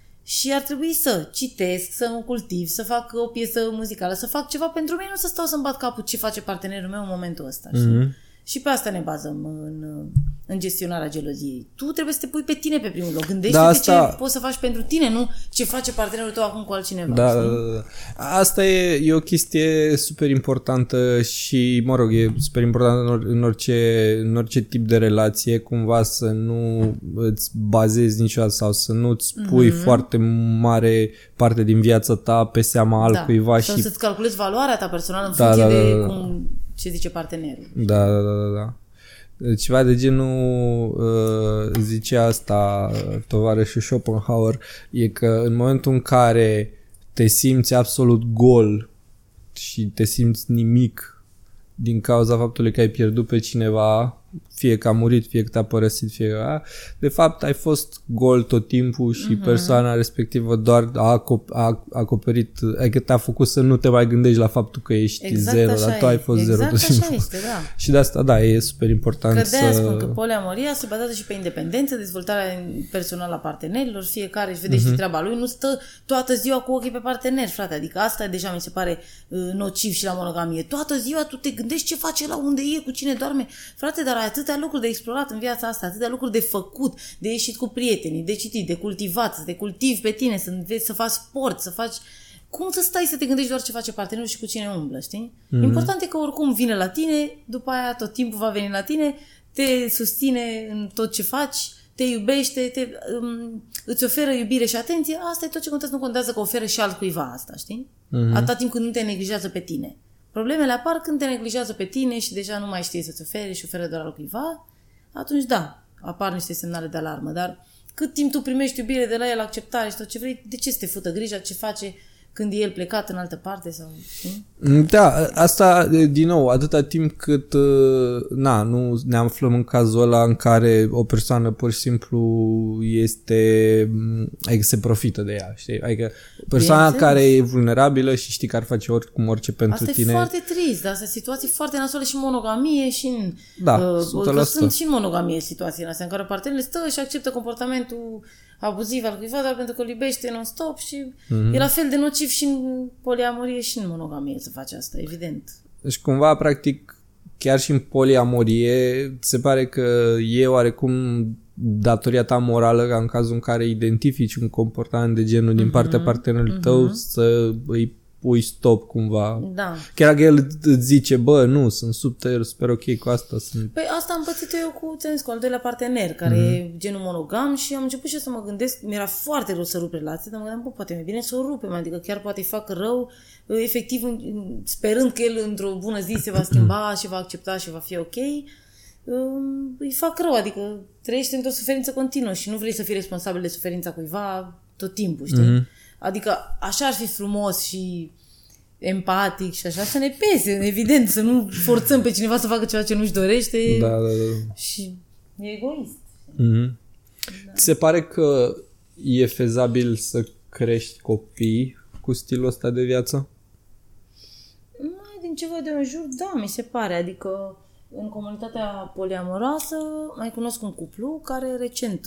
și ar trebui să citesc, să mă cultiv, să fac o piesă muzicală, să fac ceva pentru mine, nu să stau să-mi bat capul ce face partenerul meu în momentul ăsta. Mm. Și pe asta ne bazăm în, în gestionarea geloziei. Tu trebuie să te pui pe tine pe primul loc. Gândește-te da, asta... ce poți să faci pentru tine, nu ce face partenerul tău acum cu altcineva. Da, da, da. Asta e, e o chestie super importantă și, mă rog, e super importantă în orice, în orice tip de relație, cumva să nu îți bazezi niciodată sau să nu-ți pui mm-hmm. foarte mare parte din viața ta pe seama altcuiva. Da. Sau și... să-ți calculezi valoarea ta personală în da, funcție da, da, de da. cum... ce zice partenerul. Da, da, da, da. Ceva de genul uh, zicea asta tovarășul Schopenhauer, e că în momentul în care te simți absolut gol și te simți nimic din cauza faptului că ai pierdut pe cineva, fie că a murit, fie că te-a părăsit, fie că... De fapt, ai fost gol tot timpul și uh-huh. persoana respectivă doar a, acop- a acoperit, adică te-a făcut să nu te mai gândești la faptul că ești exact zero, dar tu ai fost exact zero tot timpul. Așa este, da. Și de asta, da, e super important că să... de-aia spun că poliamoria se bazează și pe independență, dezvoltarea personală a partenerilor, fiecare își vede uh-huh. și treaba lui, nu stă toată ziua cu ochii pe partener, frate, adică asta deja mi se pare uh, nociv și la monogamie. Toată ziua tu te gândești ce face la unde e, cu cine doarme. Frate, dar ai atâtea lucruri de explorat în viața asta, atâtea lucruri de făcut, de ieșit cu prietenii, de citit, de cultivat, să te cultivi pe tine, să înveți să faci sport, să faci... Cum să stai să te gândești doar ce face partenerul și cu cine umblă, știi? Mm-hmm. Important e că oricum vine la tine, după aia tot timpul va veni la tine, te susține în tot ce faci, te iubește, te, um, îți oferă iubire și atenție, asta e tot ce contează, nu contează că oferă și altcuiva asta, știi? Mm-hmm. Atâta timp când nu te neglijează pe tine. Problemele apar când te neglijează pe tine și deja nu mai știi să-ți ofere și oferă doar altcuiva, atunci da, apar niște semnale de alarmă, dar cât timp tu primești iubire de la el, acceptare și tot ce vrei, de ce să te fută grija, ce face când e el plecat în altă parte sau... Știi? Da, asta, din nou, atâta timp cât na, nu ne aflăm în cazul ăla în care o persoană pur și simplu este, adică se profită de ea, știi? Adică persoana care e vulnerabilă și știi că ar face oricum orice pentru asta tine. Asta e foarte trist, dar asta situații foarte nasoale și în monogamie și în... Da, uh, că sunt și în monogamie situații astea în care partenerul stă și acceptă comportamentul abuziv al cuiva doar pentru că îl iubește non-stop și mm-hmm. e la fel de nociv și în poliamorie și în monogamie să faci asta, evident. Deci cumva, practic, chiar și în poliamorie, se pare că e oarecum datoria ta morală ca în cazul în care identifici un comportament de genul din partea partenerului mm-hmm. tău să îi pui stop cumva. Da. Chiar dacă el îți zice, bă, nu, sunt super, super ok cu asta. Sunt... Păi asta am pățit eu cu, ți-am zis, cu al doilea partener, care mm-hmm. e genul monogam și am început și eu să mă gândesc, mi-era foarte greu să rup relația, dar mă gândeam, bă, poate mi-e bine să o rupem, adică chiar poate îi fac rău, efectiv, sperând că el într-o bună zi se va schimba și va accepta și va fi ok, îi fac rău, adică trăiește într-o suferință continuă și nu vrei să fii responsabil de suferința cuiva tot timpul, știi? Mm-hmm. Adică așa ar fi frumos și empatic și așa, să ne pese, evident, să nu forțăm pe cineva să facă ceva ce nu-și dorește. Da, da, da. Și e egoist. Mm-hmm. Da. Ți se pare că e fezabil să crești copii cu stilul ăsta de viață? Mai din ce văd de în jur, da, mi se pare. Adică în comunitatea poliamoroasă mai cunosc un cuplu care recent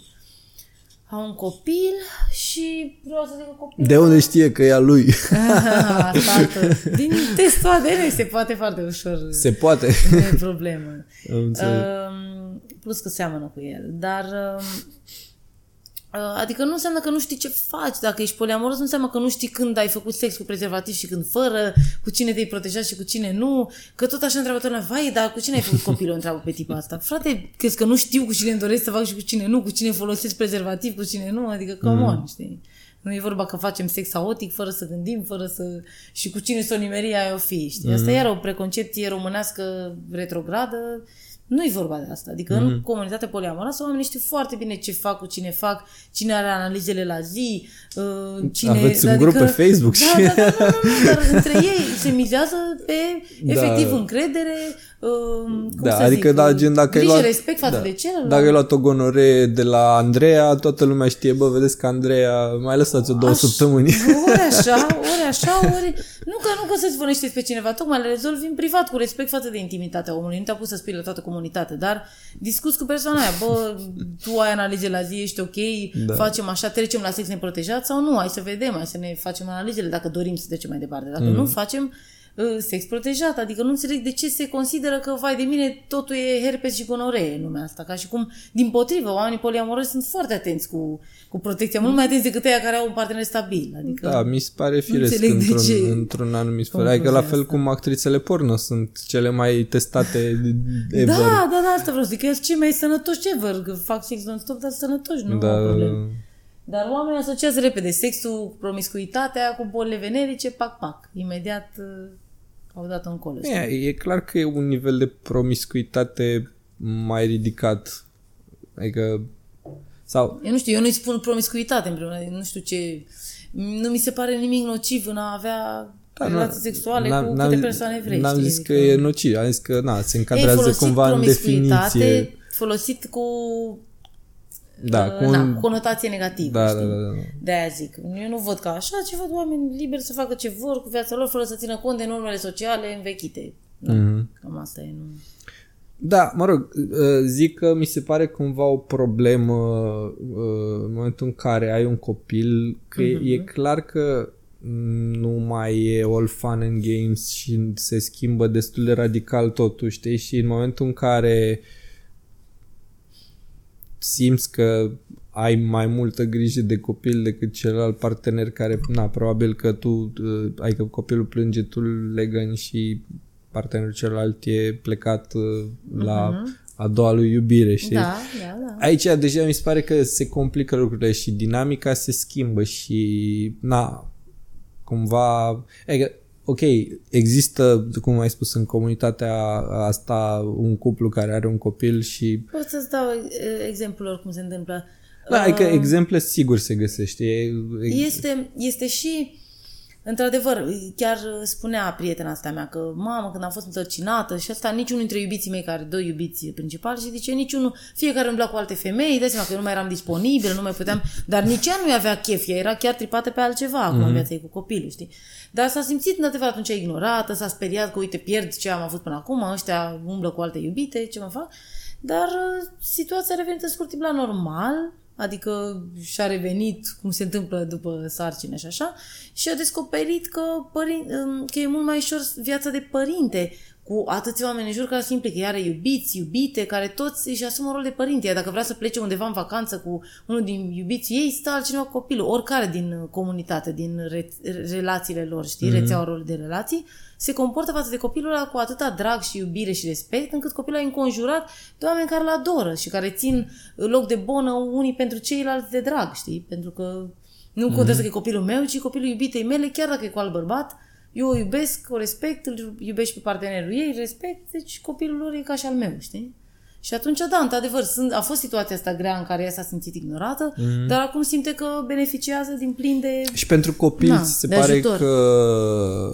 au un copil și vreau să zic că copilul... De unde știe că e a lui? Asta, din testul A D N se poate foarte ușor. Se poate. Nu e problemă. Uh, plus că seamănă cu el. Dar... Uh, adică nu înseamnă că nu știi ce faci. Dacă ești poliamoros, nu înseamnă că nu știi când ai făcut sex cu prezervativ și când fără, cu cine te-ai protejat și cu cine nu. Că tot așa întreabă toată lumea, vai, dar cu cine ai făcut copilul, întreabă pe tipa asta. Frate, crezi că nu știu cu cine îmi doresc să fac și cu cine nu, cu cine folosesc prezervativ, cu cine nu, adică come on, știi? Nu e vorba că facem sex haotic, fără să gândim, fără să... și cu cine s-o nimeri aia o fi, știi? Asta iar o preconcepție românească retrogradă. Nu-i vorba de asta. Adică mm-hmm. în comunitatea poliamoroasă oamenii știu foarte bine ce fac, cu cine fac, cine are analizele la zi, cine... Aveți un adică, grup pe Facebook. Da, da, da, da, da, da, dar între ei se mizează pe efectiv da. încredere, cum da, să adică zic, da, gen, dacă grijă, luat, respect față da. de celălalt. Dacă ai luat o gonoree de la Andreea, toată lumea știe, bă, vedeți că Andreea, mai lăsați-o două Aș, săptămâni. Ori așa, ori așa, ori... Nu că nu că să-ți vănești pe cineva, tocmai le rezolvi în privat, cu respect față de intimitatea omului. Nu te-a pus să spui la toată comunitatea, dar discuți cu persoana aia, bă, tu ai analize la zi, ești ok, da. facem așa, trecem la sex neprotejat sau nu, hai să vedem, hai să ne facem analizele dacă dorim să trecem mai departe. Dacă mm. nu, facem uh, sex protejat, adică nu înțeleg de ce se consideră că, vai de mine, totul e herpes și gonoree în lumea asta, ca și cum, din potrivă, oamenii poliamoroși sunt foarte atenți cu, cu protecția, mult mai atenți decât ăia care au un partener stabil. Adică, da, mi se pare firesc într-un, într-un anumit fel. Adică la fel asta. Cum actrițele porno sunt cele mai testate ever. Da, da, da, asta vreau să zic, că e cei mai sănătoși ever, că fac sex non-stop, dar sănătoși, nu da, au probleme. Dar oamenii asociază repede sexul, promiscuitatea cu bolile venerice, pac, pac. Imediat uh, au dat un colo. E, e clar că e un nivel de promiscuitate mai ridicat. Adică... Sau... Eu nu știu, eu nu-i spun promiscuitate, în primul rând, nu știu ce... Nu mi se pare nimic nociv în a avea da, relații sexuale cu câte persoane vrei. N-am zis că e nociv, am zis că na, se încadrează cumva în definiție. Folosit cu... Da, uh, cu, un... na, cu conotație negativă, da, știi? Da, da, da. De-aia zic. Eu nu văd ca așa, ci văd oameni liberi să facă ce vor cu viața lor, fără să țină cont de normele sociale învechite. Da, mm-hmm. Cam asta e, nu... Da, mă rog, zic că mi se pare cumva o problemă în momentul în care ai un copil, că mm-hmm. e clar că nu mai e all fun and games și se schimbă destul de radical totul, știi? Și în momentul în care simți că ai mai multă grijă de copil decât celălalt partener care, na, probabil că tu, ai că copilul plânge, tu legăni și partenerul celălalt e plecat la uh-huh. a doua lui iubire, știi? Da, da, da. Aici deja mi se pare că se complică lucrurile și dinamica se schimbă și, na, cumva... Adică, ok, există, cum ai spus, în comunitatea asta un cuplu care are un copil și... Pot să-ți dau exemplul oricum se întâmplă. Da, adică exemple sigur se găsește. Este, este și... Într-adevăr, chiar spunea prietena asta mea că, mamă, când am fost însărcinată și asta, niciunul dintre iubiții mei, care doi iubiți principali, și zice, niciunul, fiecare îmbla cu alte femei, dai seama că eu nu mai eram disponibil, nu mai puteam, dar nici ea nu avea chef, ea era chiar tripată pe altceva acum mm-hmm. în viața ei cu copilul, știi? Dar s-a simțit, într-adevăr, atunci ignorată, s-a speriat că, uite, pierd ce am avut până acum, ăștia umblă cu alte iubite, ce mă fac? Dar situația a revenit în scurt timp la normal, adică și-a revenit cum se întâmplă după sarcină și așa, și a descoperit că, părin- că e mult mai ușor viața de părinte cu atâția oameni în jur care se implică, iar iubiți, iubite, care toți își asumă rol de părinte. Iar dacă vrea să plece undeva în vacanță cu unul din iubiții ei, stă altcineva cu copilul, oricare din comunitate, din re- relațiile lor, știi, mm-hmm. rețeaua rol de relații, se comportă față de copilul ăla cu atâta drag și iubire și respect, încât copilul e înconjurat de oameni care îl adoră și care țin loc de bonă unii pentru ceilalți de drag, știi? Pentru că nu contează mm-hmm. că e copilul meu, ci copilul iubitei mele, chiar dacă e cu alt bărbat, eu o iubesc, o respect, îl iubești pe partenerul ei, respect, deci copilul lor e ca și al meu, știi? Și atunci, da, într-adevăr, a fost situația asta grea în care ea s-a simțit ignorată, mm-hmm. dar acum simte că beneficiază din plin de... Și pentru copil na, se pare ajutor. Că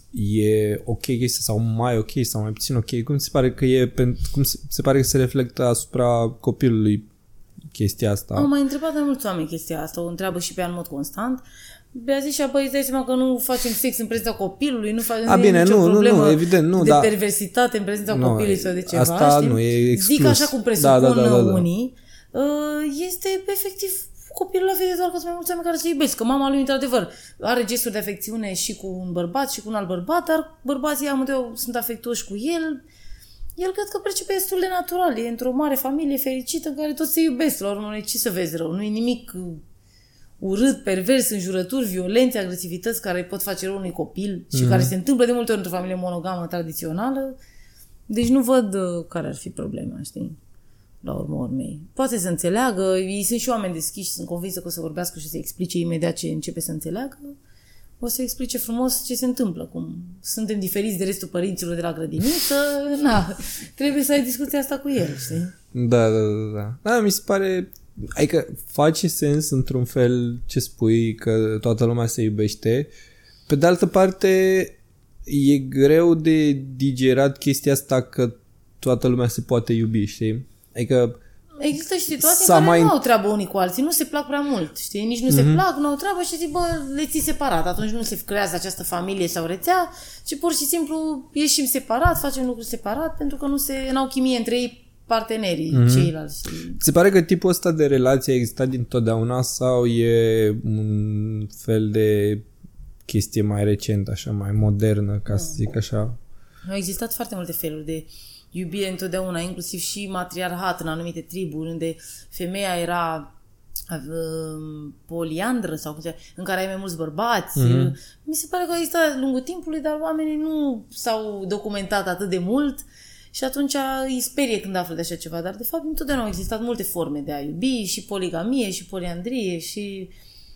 e ok chestia sau mai ok sau mai puțin ok? Cum se pare că e, cum se, se pare că se reflectă asupra copilului chestia asta? Am mai întrebat de mulți oameni chestia asta, o întreabă și pe ea în mod constant. Mi-a zis și apoi îți dai seama că nu facem sex în prezența copilului, nu facem A, bine, nicio nu, problemă nu, evident, nu, de da. perversitate în prezența no, copilului sau de ceva, asta știi? Nu, e exclus. Zic așa cum presupun da, da, da, da, da. unii, este efectiv copilul la vede doar că sunt mai mulți oameni care se iubesc, că mama lui într-adevăr are gesturi de afecțiune și cu un bărbat și cu un alt bărbat, dar bărbații amândoi sunt afectuoși cu el. El cred că percepe destul de natural, e într-o mare familie fericită în care toți se iubesc, la urmă, ce să vezi rău, nu e nimic urât, pervers, înjurături, violențe, agresivități care pot face rău unui copil și mm-hmm. care se întâmplă de multe ori într-o familie monogamă tradițională. Deci nu văd uh, care ar fi problema, știi? La urmă urmei. Poate să înțeleagă, ei sunt și oameni deschiși, sunt convinsă că o să vorbească și o să explice imediat ce începe să înțeleagă. O să explice frumos ce se întâmplă, cum suntem diferiți de restul părinților de la grădiniță, na, trebuie să ai discuția asta cu el, știi? Da, da, da, da. Da, mi se pare... Adică face sens într-un fel ce spui că toată lumea se iubește. Pe de altă parte e greu de digerat chestia asta că toată lumea se poate iubi, știi? Adică există și situații în care mai... nu au treabă unii cu alții, nu se plac prea mult, știi? Nici nu mm-hmm. se plac, nu au treabă și zic, bă, le ții separat. Atunci nu se creează această familie sau rețea, ci pur și simplu ieșim separat, facem lucruri separat pentru că nu se n-au chimie între ei partenerii mm-hmm. ceilalți. Se pare că tipul ăsta de relație a existat dintotdeauna sau e un fel de chestie mai recentă, așa, mai modernă, ca să zic așa? Au existat foarte multe feluri de iubire întotdeauna, inclusiv și matriarhat în anumite triburi, unde femeia era uh, poliandră sau în care ai mai mulți bărbați. Mm-hmm. Mi se pare că a existat lungul timpului, dar oamenii nu s-au documentat atât de mult și atunci îi sperie când află de așa ceva. Dar de fapt întotdeauna au existat multe forme de a iubi, și poligamie, și poliandrie, și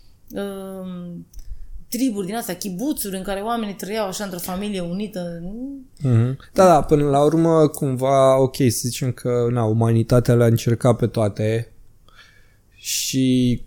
uh, triburi din astea, chibuțuri în care oamenii trăiau așa într-o familie unită. Mm-hmm. Da, da, până la urmă cumva, ok, să zicem că na, umanitatea le-a încercat pe toate și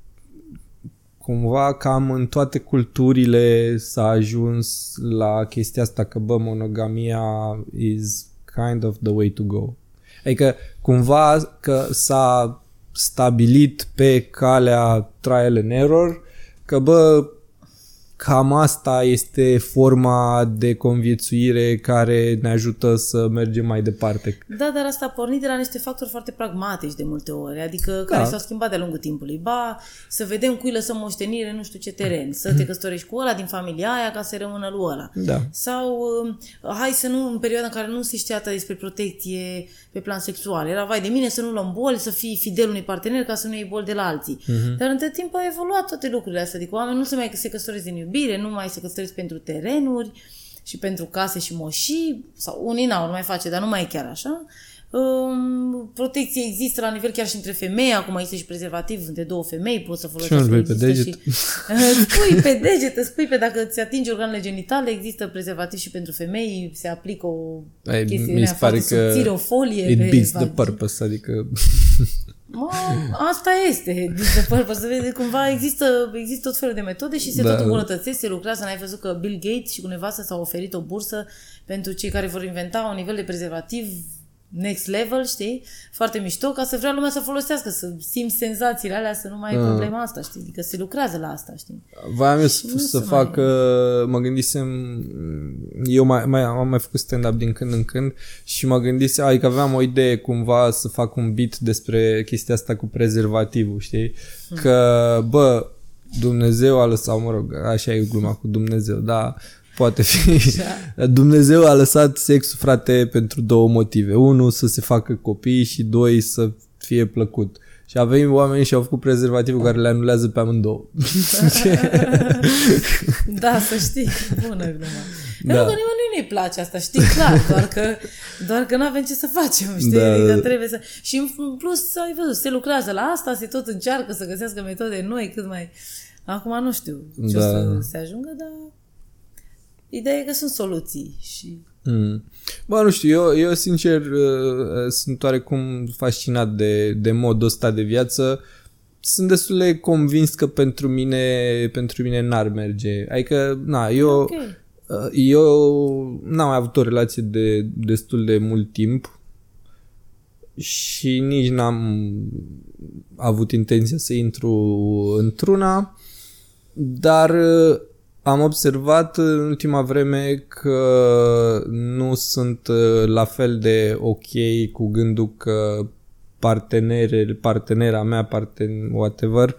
cumva cam în toate culturile s-a ajuns la chestia asta că bă, monogamia is kind of the way to go. Adică cumva că s-a stabilit pe calea trial and error că bă, cam asta este forma de conviețuire care ne ajută să mergem mai departe. Da, dar asta a pornit de la niște factori foarte pragmatici de multe ori, adică da. Care s-au schimbat de-a lungul timpului. Ba, să vedem cui lăsăm moștenire, nu știu ce teren, să te căsătorești cu ăla din familia aia ca să rămână lui ăla. Da. Sau, hai să nu, în perioada în care nu se știa atât despre protecție pe plan sexual, era vai de mine să nu luăm boli, să fii fidel unui partener ca să nu iei boli de la alții. Uh-huh. Dar între timp au evoluat toate lucrurile astea, adică oamenii nu se mai se căsătoresc din iubire, nu mai se căsătoresc pentru terenuri și pentru case și moșii, sau unii n-au, nu mai face, dar nu mai e chiar așa. Um, protecție există la nivel chiar și între femei, acum există și prezervativ între două femei, poți să folosești. Și pe deget. Și, spui pe deget, îți spui pe dacă ți atingi organele genitale, există prezervativ și pentru femei, se aplică o Ai, chestie mi se pare că subțire, o folie. It beats the purpose, adică... Mă, asta este, the purpose. Vede, cumva există, există tot felul de metode și se da. Tot îmbunătățesc, se lucrează. N-ai văzut că Bill Gates și cu nevastă s-au oferit o bursă pentru cei care vor inventa un nivel de prezervativ next level, știi? Foarte mișto, ca să vrea lumea să folosească, să simți senzațiile alea, să nu mai e uh. problema asta, știi? Adică se lucrează la asta, știi? Voiam eu să, să fac, mai... mă gândisem, eu mai, mai, am mai făcut stand-up din când în când și mă gândisem, adică aveam o idee cumva să fac un beat despre chestia asta cu prezervativul, știi? Că, bă, Dumnezeu a lăsat, mă rog, așa e gluma cu Dumnezeu, dar Poate fi. Așa. Dumnezeu a lăsat sexul, frate, pentru două motive. Unu, să se facă copii și doi, să fie plăcut. Și avem oameni și au făcut prezervativul care le anulează pe amândouă. Da, să știi. Bună gluma. Da. Dar nu că nimănui nu-i place asta, știi clar, doar că, doar că nu avem ce să facem, știi? Da, adică trebuie să... Și în plus, ai văzut, se lucrează la asta, se tot încearcă să găsească metode noi, cât mai... Acum nu știu ce da. o să se ajungă, dar ideea e că sunt soluții și... Mm. Bă, nu știu, eu, eu sincer sunt oarecum fascinat de, de modul ăsta de viață. Sunt destul de convins că pentru mine, pentru mine n-ar merge. Adică, na, eu... Okay. Eu n-am mai avut o relație de destul de mult timp și nici n-am avut intenția să intru într-una, dar am observat în ultima vreme că nu sunt la fel de ok cu gândul că partenere, partenera mea, parten, whatever,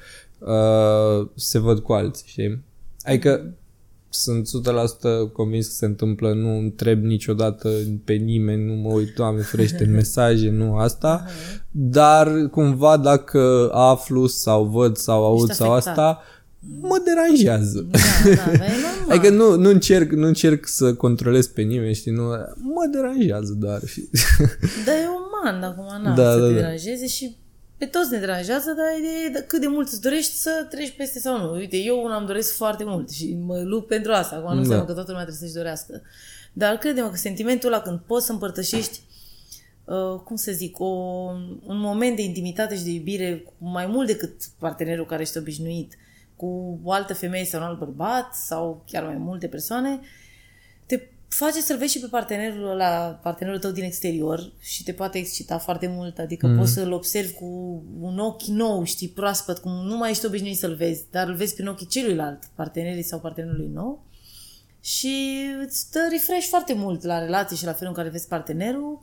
uh, se văd cu alții, știi? Adică sunt o sută la sută convins că se întâmplă, nu întreb niciodată pe nimeni, nu mă uit, Doamne ferește, în mesaje, nu asta, dar cumva dacă aflu sau văd sau aud sau asta, mă deranjează. Da, da, adică nu, nu, încerc, nu încerc să controlez pe nimeni, știi, nu, mă deranjează doar. Dar e uman, acum n-am da, să da, te da. deranjeze și pe toți ne deranjează, dar e de cât de mult îți dorești să treci peste sau nu. Uite, eu una îmi doresc foarte mult și mă lupt pentru asta. Acum nu înseamnă da. că toată lumea trebuie să-și dorească. Dar crede-mă că sentimentul ăla când poți să împărtășești, uh, cum să zic, o, un moment de intimitate și de iubire cu mai mult decât partenerul care ești obișnuit, cu o altă femeie sau un alt bărbat sau chiar mai multe persoane, te face să-l vezi și pe partenerul ăla, partenerul tău din exterior și te poate excita foarte mult, adică mm-hmm. poți să-l observi cu un ochi nou, știi, proaspăt, cum nu mai ești obișnuit să-l vezi, dar îl vezi prin ochii celuilalt, partenerii sau partenerului nou și îți dă refresh foarte mult la relații și la felul în care vezi partenerul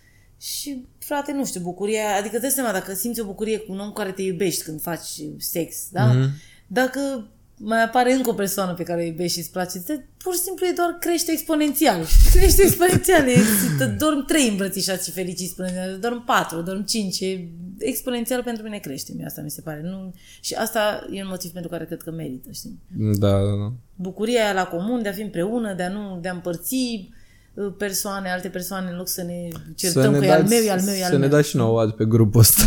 și, frate, nu știu, bucuria, adică îți dai seama, dacă simți o bucurie cu un om cu care te iubești când faci sex, da? Mm-hmm. Dacă mai apare încă o persoană pe care o iubești și îți place, pur și simplu e doar crește exponențial. Crește exponențial. E, dorm trei îmbrățișați și fericiți, dorm patru, dorm cinci. E exponențial pentru mine crește. Mie asta mi se pare. Nu, și asta e un motiv pentru care cred că merită, știi? Da, da, da. Bucuria aia la comun, de a fi împreună, de a nu, de a împărți persoane, alte persoane, în loc să ne certăm să ne că dați, e al meu, e al meu, e al să meu. Să ne dați și nouă pe grupul ăsta.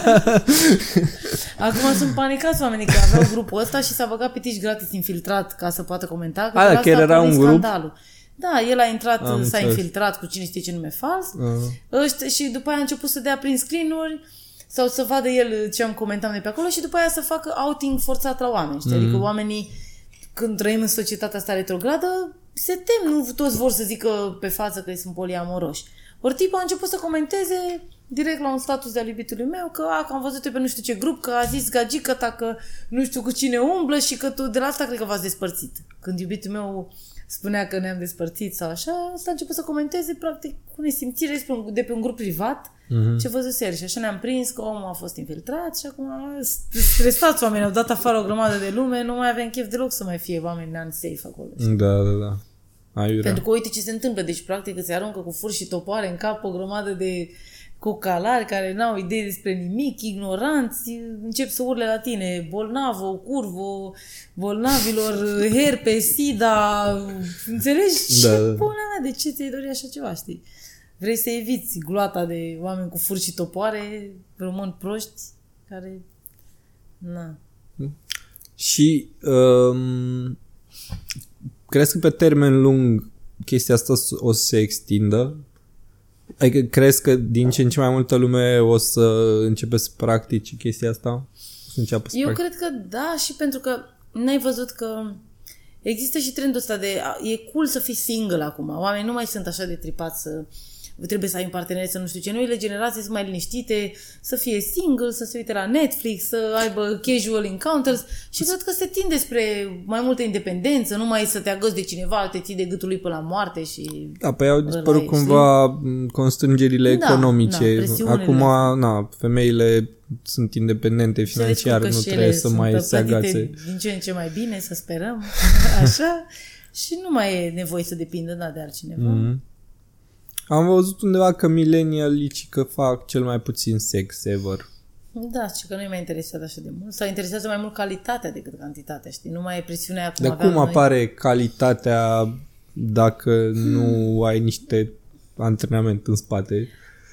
Acum sunt panicați oamenii că aveau grupul ăsta și s-a băgat pitici gratis infiltrat ca să poată comenta. Că a, chiar era un grup? Scandalul. Da, el a intrat, Am s-a înțeles. infiltrat cu cine știe ce nume fals uh. și după aia a început să dea prin screen-uri sau să vadă el ce am comentat de pe acolo și după aia să facă outing forțat la oameni. Știi? Mm-hmm. Adică oamenii, când trăim în societatea asta retrogradă, se tem, nu toți vor să zică pe față că sunt poliamoroși. Ori tipul a început să comenteze direct la un status de-al iubitului meu că, a, că am văzut-o pe nu știu ce grup, că a zis gagică ta că nu știu cu cine umblă și că tu de la asta cred că v-ați despărțit. Când iubitul meu spunea că ne-am despărțit sau așa, s-a început să comenteze practic cu nesimțire de pe un grup privat uh-huh. ce văzuse el. Și așa ne-am prins că omul a fost infiltrat și acum stresați oamenii, au dat afară o grămadă de lume, nu mai avem chef deloc să mai fie oameni unsafe acolo. Știi? Da, da, da. Aiurea. Pentru că uite ce se întâmplă, deci practic îți aruncă cu furi și topoare în cap o grămadă de cocalari care n-au idei despre nimic, ignoranți, încep să urle la tine, bolnavo, curvo, bolnavilor, herpes, sida, înțelegi? Da. Ce pula mea, de ce ți-ai dori așa ceva, știi? Vrei să eviți gloata de oameni cu furi și topoare, români proști, care... Na. Și um, crezi că pe termen lung chestia asta o să se extindă? Adică crezi că din ce în ce mai multă lume o să începe să practici chestia asta? O să înceapă să Eu practici? cred că da, și pentru că n-ai văzut că există și trendul ăsta de e cool să fii single acum. Oamenii nu mai sunt așa de tripați să trebuie să ai un partener, să nu știu ce. Noile generații sunt mai liniștite, să fie single, să se uite la Netflix, să aibă casual encounters și cred că se tinde spre mai multă independență, nu mai să te agăți de cineva, te ții de gâtul lui până la moarte și... Da, păi au dispărut cumva constrângerile da, economice. Da, acum, na, femeile sunt independente financiar, nu trebuie să mai se agațe. Din ce în ce mai bine, să sperăm, așa, și nu mai e nevoie să depindă da, de altcineva. Mm-hmm. Am văzut undeva că millennialii că fac cel mai puțin sex ever. Da, și că nu-i mai interesează așa de mult. Sau interesează mai mult calitatea decât cantitatea, știi? Nu mai e presiunea cum Dar cum noi. apare calitatea dacă hmm. nu ai niște antrenament în spate?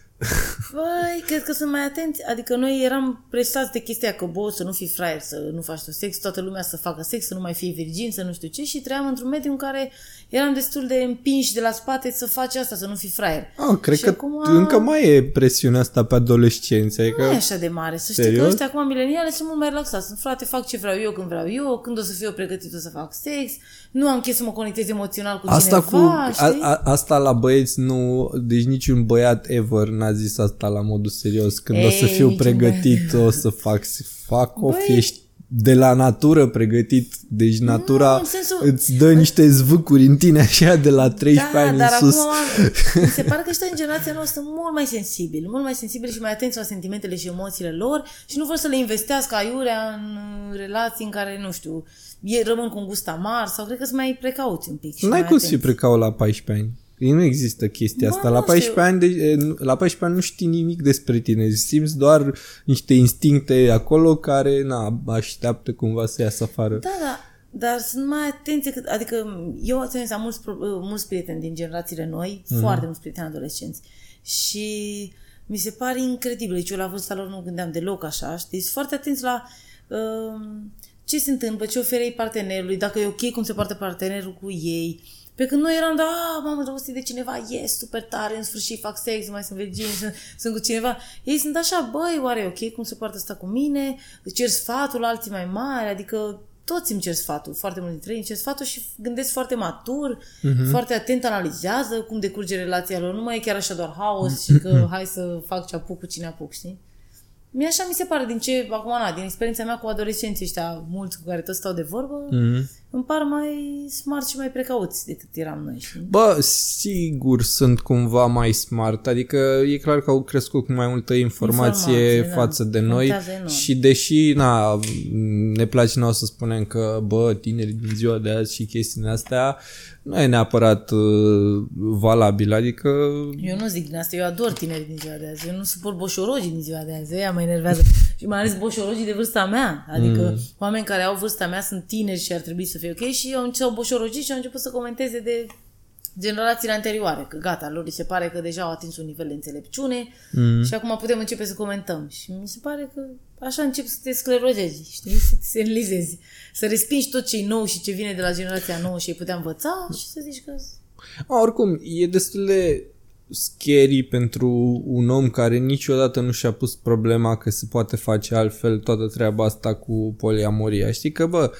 Băi, cred că sunt mai atenți. Adică noi eram presați de chestia că, bă, să nu fii fraier, să nu faci tu sex, toată lumea să facă sex, să nu mai fii virgin, să nu știu ce, și trăiam într-un mediu în care eram destul de împinși de la spate să faci asta, să nu fii fraier. Ah, cred și că acum... încă mai e presiunea asta pe adolescenți. Adică... Nu e așa de mare. Să știi Serios? Că ăștia acum mileniale sunt mult mai relaxați. Sunt, frate, fac ce vreau eu când vreau eu, când o să fiu eu pregătită să fac sex, nu am chef să mă conectez emoțional cu asta cineva, cu, a, a, asta la băieți nu, deci niciun băiat ever n-a zis asta la modul serios. Când Ei, o să fiu pregătit, băiat. o să fac, fac o fiești de la natură pregătit, deci natura nu, sensul... îți dă niște zvâcuri în tine așa de la treisprezece da, ani dar în sus. Acum, mi se pare că ăștia în generația noastră sunt mult mai sensibili, mult mai sensibili și mai atenți la sentimentele și emoțiile lor și nu vor să le investească aiurea în relații în care, nu știu, ei rămân cu un gust amar sau cred că sunt mai precauți un pic. N-ai cum să fii precaut la paisprezece ani. Nu există chestia asta. Bă, la paisprezece ani, de, la paisprezece ani nu știi nimic despre tine. Simți doar niște instincte acolo care na, așteaptă cumva să iasă afară. Da, da. Dar sunt mai atenți. Adică eu ți-am zis, am mulți, mulți prieteni din generațiile noi, mm-hmm. foarte mulți prieteni adolescenți. Și mi se pare incredibil. Deci eu la vârsta lor nu gândeam deloc așa. Știi? Sunt foarte atenți la uh, ce se întâmplă, ce oferă partenerului, dacă e ok cum se poartă partenerul cu ei. Pe când noi eram, da, m-am îndrăgostit de cineva, yes, super tare, în sfârșit fac sex, nu mai sunt virgin, sunt, sunt cu cineva. Ei sunt așa, băi, oare e ok cum se poartă asta cu mine? Îți cer sfatul la alții mai mari, adică toți îmi cer sfatul, foarte mulți dintre ei îmi cer sfatul și gândesc foarte matur, uh-huh. foarte atent, analizează cum decurge relația lor, nu mai e chiar așa doar haos și că hai să fac ce apuc cu cine apuc, știi? Mie așa mi se pare, din ce, acum, na, din experiența mea cu adolescenții ăștia mulți cu care tot stau de vorbă, mm-hmm. îmi par mai smart și mai precauți decât eram noi. Știi? Bă, sigur sunt cumva mai smart, adică e clar că au crescut cu mai multă informație, informație față da. de noi și deși, na, ne place nouă să spunem că, bă, tineri din ziua de azi și chestiile astea, nu e neapărat uh, valabil, adică... Eu nu zic din asta, eu ador tineri din ziua de azi, eu nu suport boșorogii din ziua de azi, ea mă enervează. Și mai ales boșorogii de vârsta mea, adică mm. oameni care au vârsta mea sunt tineri și ar trebui să fie ok și au, au boșorogii și au început să comenteze de generațiile anterioare, că gata, lor li se pare că deja au atins un nivel de înțelepciune mm. și acum putem începe să comentăm. Și mi se pare că așa încep să te sclerozezi, știi? Să te senilizezi. Să respingi tot ce-i nou și ce vine de la generația nouă și îi putea învăța și să zici că... A, oricum, e destul de scary pentru un om care niciodată nu și-a pus problema că se poate face altfel toată treaba asta cu poliamoria. Știi că, bă,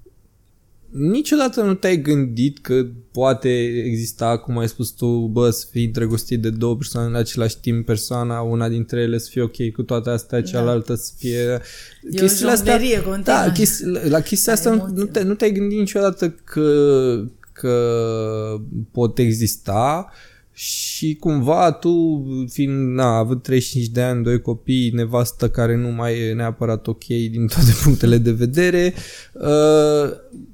niciodată nu te-ai gândit că poate exista, cum ai spus tu, bă, să fii îndrăgostit de două persoane în același timp, persoana, una dintre ele să fie ok cu toate astea, cealaltă să fie... E chestiile o jonglerie astea, da, chesti, la chestia asta nu, nu, te, nu te-ai gândit niciodată că, că pot exista și cumva tu, fiind, na, având treizeci și cinci de ani, doi copii, nevastă care nu mai e neapărat ok din toate punctele de vedere, uh,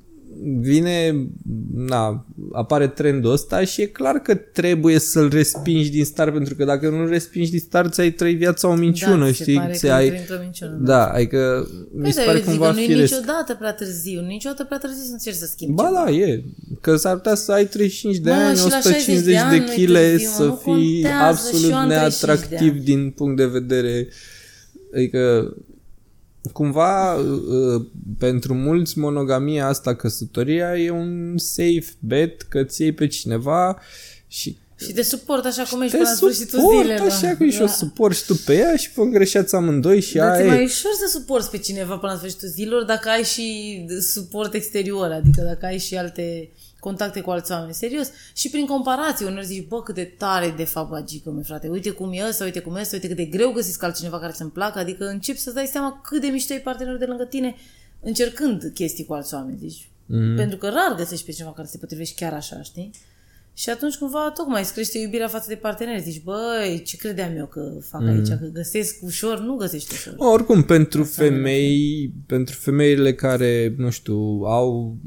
vine, na, apare trendul ăsta și e clar că trebuie să-l respingi din start, pentru că dacă nu-l respingi din start, ți-ai trăit viața o minciună, da, știi? Se pare ți că ai... într-o minciună. Da, adică mi se pare cumva firesc. Nu e niciodată prea târziu, niciodată prea târziu să încerci să schimbi Ba ceva. da, e. Că s-ar putea să ai treizeci și cinci de Mă, ani, o sută cincizeci de chile, să fii absolut neatractiv din punct de vedere... Adică... Cumva, pentru mulți, monogamia asta, căsătoria, e un safe bet că ți iei pe cineva și Și te suport așa cum ești te până la sfârșitul suport zilei. așa cum ești, o suport și tu pe ea și vă îngreșați amândoi și Dar aia ți-e e. mai ușor să suporți pe cineva până la sfârșitul zilor dacă ai și suport exterior, adică dacă ai și alte contacte cu alți oameni, serios. Și prin comparație, uneori zici, bă, cât de tare de fapt bagică, mă, frate, uite cum e ăsta, uite cum e ăsta, uite cât de greu găsesc altcineva care să-mi placă, adică începi să-ți dai seama cât de mișto e partenerul de lângă tine încercând chestii cu alți oameni, deci, mm. pentru că rar găsești pe cineva care se potrivește chiar așa, știi? Și atunci cumva tocmai îți crește iubirea față de parteneri. Zici, băi, ce credeam eu că fac mm. aici, că găsesc ușor, nu găsești ușor. Oricum, pentru Asta femei, pentru femeile care, nu știu, au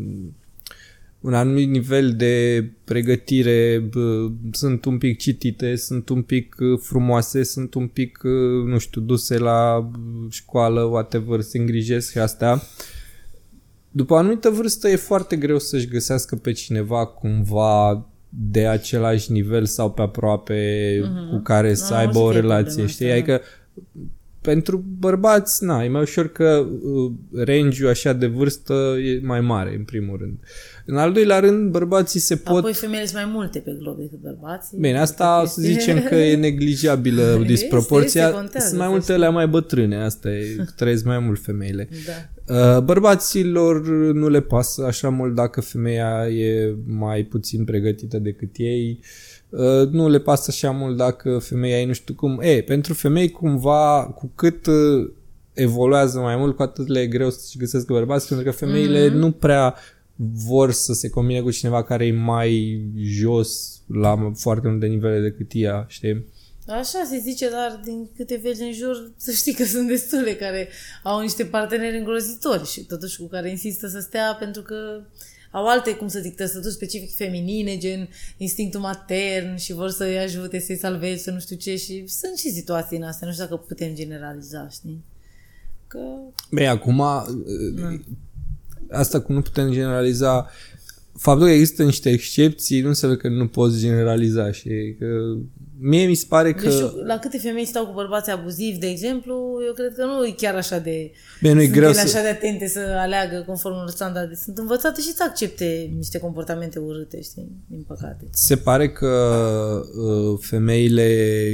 un anumit nivel de pregătire, bă, sunt un pic citite, sunt un pic frumoase, sunt un pic, nu știu, duse la școală, whatever, se îngrijesc și astea. După o anumită vârstă e foarte greu să-și găsească pe cineva cumva de același nivel sau pe aproape mm-hmm. cu care no, să aibă o relație, știi? Asta. Adică pentru bărbați, na, e mai ușor că uh, range-ul așa de vârstă e mai mare, în primul rând. În al doilea rând, bărbații se pot... Apoi femeile sunt mai multe pe glob decât bărbații. Bine, asta să zicem că e neglijabilă disproporția. Este, este, sunt mai multe alea mai bătrâne, asta e, trăiesc mai mult femeile. Da. Uh, bărbaților nu le pasă așa mult dacă femeia e mai puțin pregătită decât ei. Uh, nu le pasă așa mult dacă femeia e nu știu cum. E, pentru femei cumva, cu cât uh, evoluează mai mult, cu atât le e greu să-și găsească bărbați, pentru că femeile mm-hmm. nu prea vor să se combine cu cineva care e mai jos la foarte multe nivele decât ea, știi? Așa se zice, dar din câte vezi în jur, să știi că sunt destule care au niște parteneri îngrozitori și totuși cu care insistă să stea pentru că au alte, cum să zic, trăsături specific feminine, gen instinctul matern și vor să-i ajute, să-i salveze, să nu știu ce, și sunt și situații în astea, nu știu dacă putem generaliza, știi? Că... Băi, acum, na. Asta cum nu putem generaliza, faptul că există niște excepții nu înseamnă că nu poți generaliza și că mie mi se pare că... Deci, la câte femei stau cu bărbați abuzivi, de exemplu, eu cred că nu e chiar așa de... Bine, nu e greu să... așa de atente să aleagă conform unor standarde. Sunt învățate și să accepte niște comportamente urâte, știi, din păcate. Se pare că uh, femeile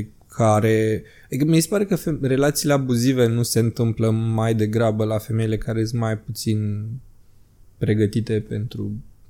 care... Adică mi se pare că fe... relațiile abuzive nu se întâmplă mai degrabă la femeile care sunt mai puțin pregătite pentru...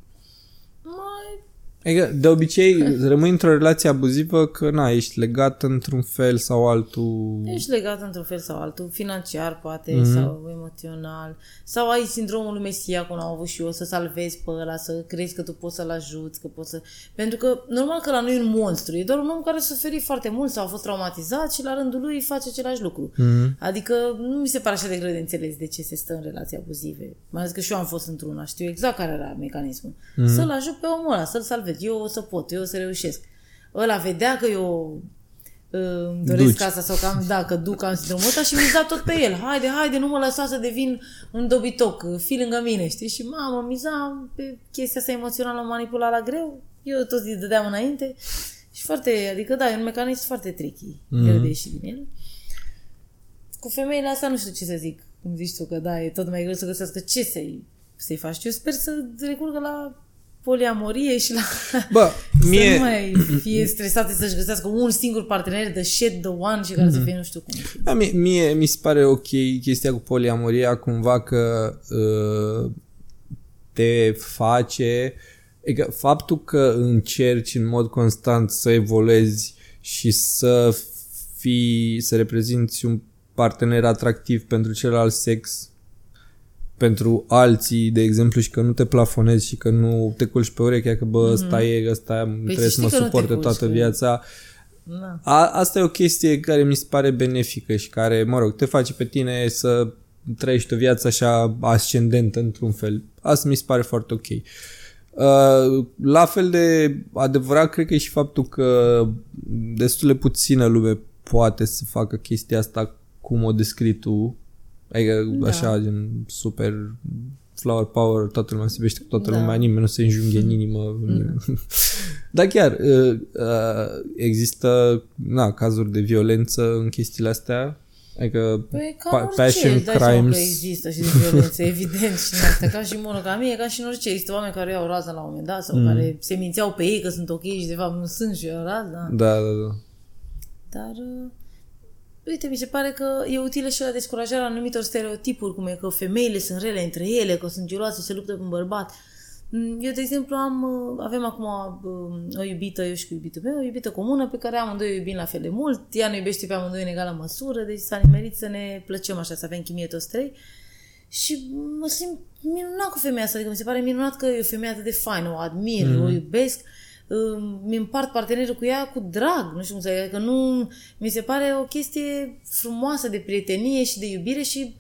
Adică, de obicei, rămâi într-o relație abuzivă că, na, ești legat într-un fel sau altul... Ești legat într-un fel sau altul, financiar, poate, mm-hmm. sau emoțional, sau ai sindromul lui Mesia, cum am avut și eu, să salvezi pe ăla, să crezi că tu poți să-l ajuți, că poți să... Pentru că, normal că ăla nu e un monstru, e doar un om care a suferit foarte mult sau a fost traumatizat și la rândul lui face același lucru. Mm-hmm. Adică, nu mi se pare așa de greu de înțeles de ce se stă în relații abuzive. Mai ales că și eu am fost într-una, știu exact care era mecanismul. Mm-hmm. Să-l ajut pe omul ăla, să-l salvezi. Eu o să pot, eu o să reușesc. Ăla vedea că eu îmi doresc Duci. Asta sau că am, da, că duc, am sindromul ăsta și mi-a dat tot pe el. Haide, haide, nu mă lăsa să devin un dobitoc, fii lângă mine, știi? Și mamă, miza pe chestia asta emoțională, manipula la greu. Eu tot îi dădeam înainte. Și foarte, adică da, e un mecanism foarte tricky. Mm-hmm. Greu de ieși din el. Cu femeile astea nu știu ce să zic. Cum zici tu, că da, e tot mai greu să găsească ce să-i, să-i faci. Eu sper să recurgă la poliamorie și la... Bă, mie... să nu mai fie stresate să-și găsească un singur partener, the shit, the one și care mm-hmm. să fie nu știu cum. Da, mie, mie mi se pare ok chestia cu poliamoria, cumva că uh, te face... Adică faptul că încerci în mod constant să evoluezi și să fii, să reprezinți un partener atractiv pentru celălalt sex, pentru alții, de exemplu, și că nu te plafonezi și că nu te culci pe urechea că bă, ăsta mm-hmm. e, ăsta păi trebuie să mă suporte toată viața. Da. A, asta e o chestie care mi se pare benefică și care, mă rog, te face pe tine să trăiești o viață așa ascendentă într-un fel. Asta mi se pare foarte ok. Uh, la fel de adevărat cred că e și faptul că destul de puțină lume poate să facă chestia asta cum o descrii tu. Adică da. Așa, gen super flower power, toată lumea se iubește cu toată da. Lumea, nimeni nu se înjunghe în inimă. Da. Dar chiar există na, cazuri de violență în chestiile astea? Adică păi, ca pa- passion orice, crimes. că există și de violență, evident, și în astea, ca și monogamie, ca și în orice. Există oameni care iau rază la un moment dat sau mm. care se mințeau pe ei că sunt ok și de fapt nu sunt și iau rază. Da, da, da. Dar, uh, uite, mi se pare că e utilă și la descurajarea anumitor stereotipuri, cum e că femeile sunt rele între ele, că sunt geloase, se luptă cu un bărbat. Eu, de exemplu, am, avem acum o iubită, eu și cu iubitul meu, o iubită comună pe care amândoi o iubim la fel de mult. Ea ne iubește pe amândoi în egală măsură, deci s-a nimerit să ne plăcem așa, să avem chimie toți trei. Și mă simt minunat cu femeia asta, adică mi se pare minunat că e o femeie atât de faină, o admir, mm. o iubesc, mi împart partenerul cu ea cu drag, nu știu cum să zic, că nu, mi se pare o chestie frumoasă de prietenie și de iubire și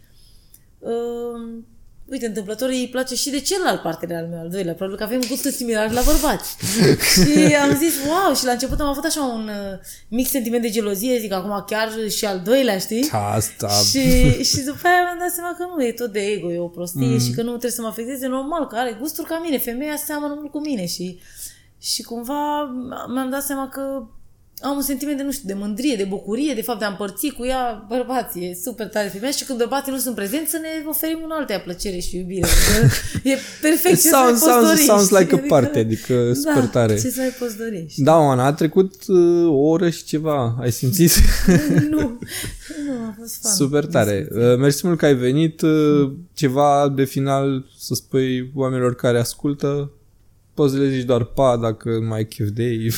uh, uite, întâmplător îi place și de celălalt partener al meu, al doilea, probabil că avem gusturi similare la bărbați. Și am zis, wow, și la început am avut așa un uh, mic sentiment de gelozie, zic, acum chiar și al doilea, știi? Asta. Și, și după aia mi-am dat seama că nu, e tot de ego, e o prostie mm. și că nu trebuie să mă afecteze, normal, că are gusturi ca mine, femeia seamănă mult cu mine și, și cumva mi-am dat seama că am un sentiment de, nu știu, de mândrie, de bucurie, de fapt de a împărți cu ea bărbații. E super tare femeia și când bărbații nu sunt prezenți să ne oferim un altea plăcere și iubire. E perfect ce sounds, să mai poți dori. Sounds like a party, adică super da, tare. ce să mai poți dori. Da, Oana, a trecut uh, o oră și ceva. Ai simțit? nu, nu, a fost fan. Super tare. Uh, mersi mult că ai venit. Uh, ceva de final să spui oamenilor care ascultă? Poți să le zici doar pa dacă mai ai chef de ei.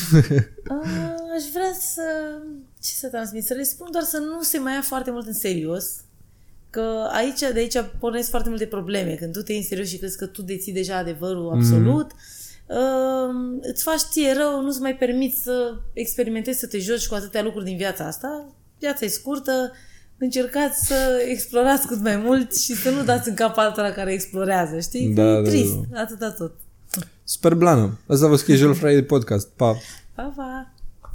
Aș vrea să... Ce să transmit? Să le spun doar să nu se mai ia foarte mult în serios. Că aici, de aici pornesc foarte multe probleme. Când tu te iei în serios și crezi că tu deții deja adevărul absolut, mm. uh, îți faci ție rău, nu-ți mai permiți să experimentezi, să te joci cu atâtea lucruri din viața asta. Viața e scurtă, încercați să explorați cât mai mult și să nu dați în cap altora care explorează, știi? Da, e da, trist, da. atâta tot. Super blană. Asta a fost Casual Friday Podcast. Pa! Pa, pa!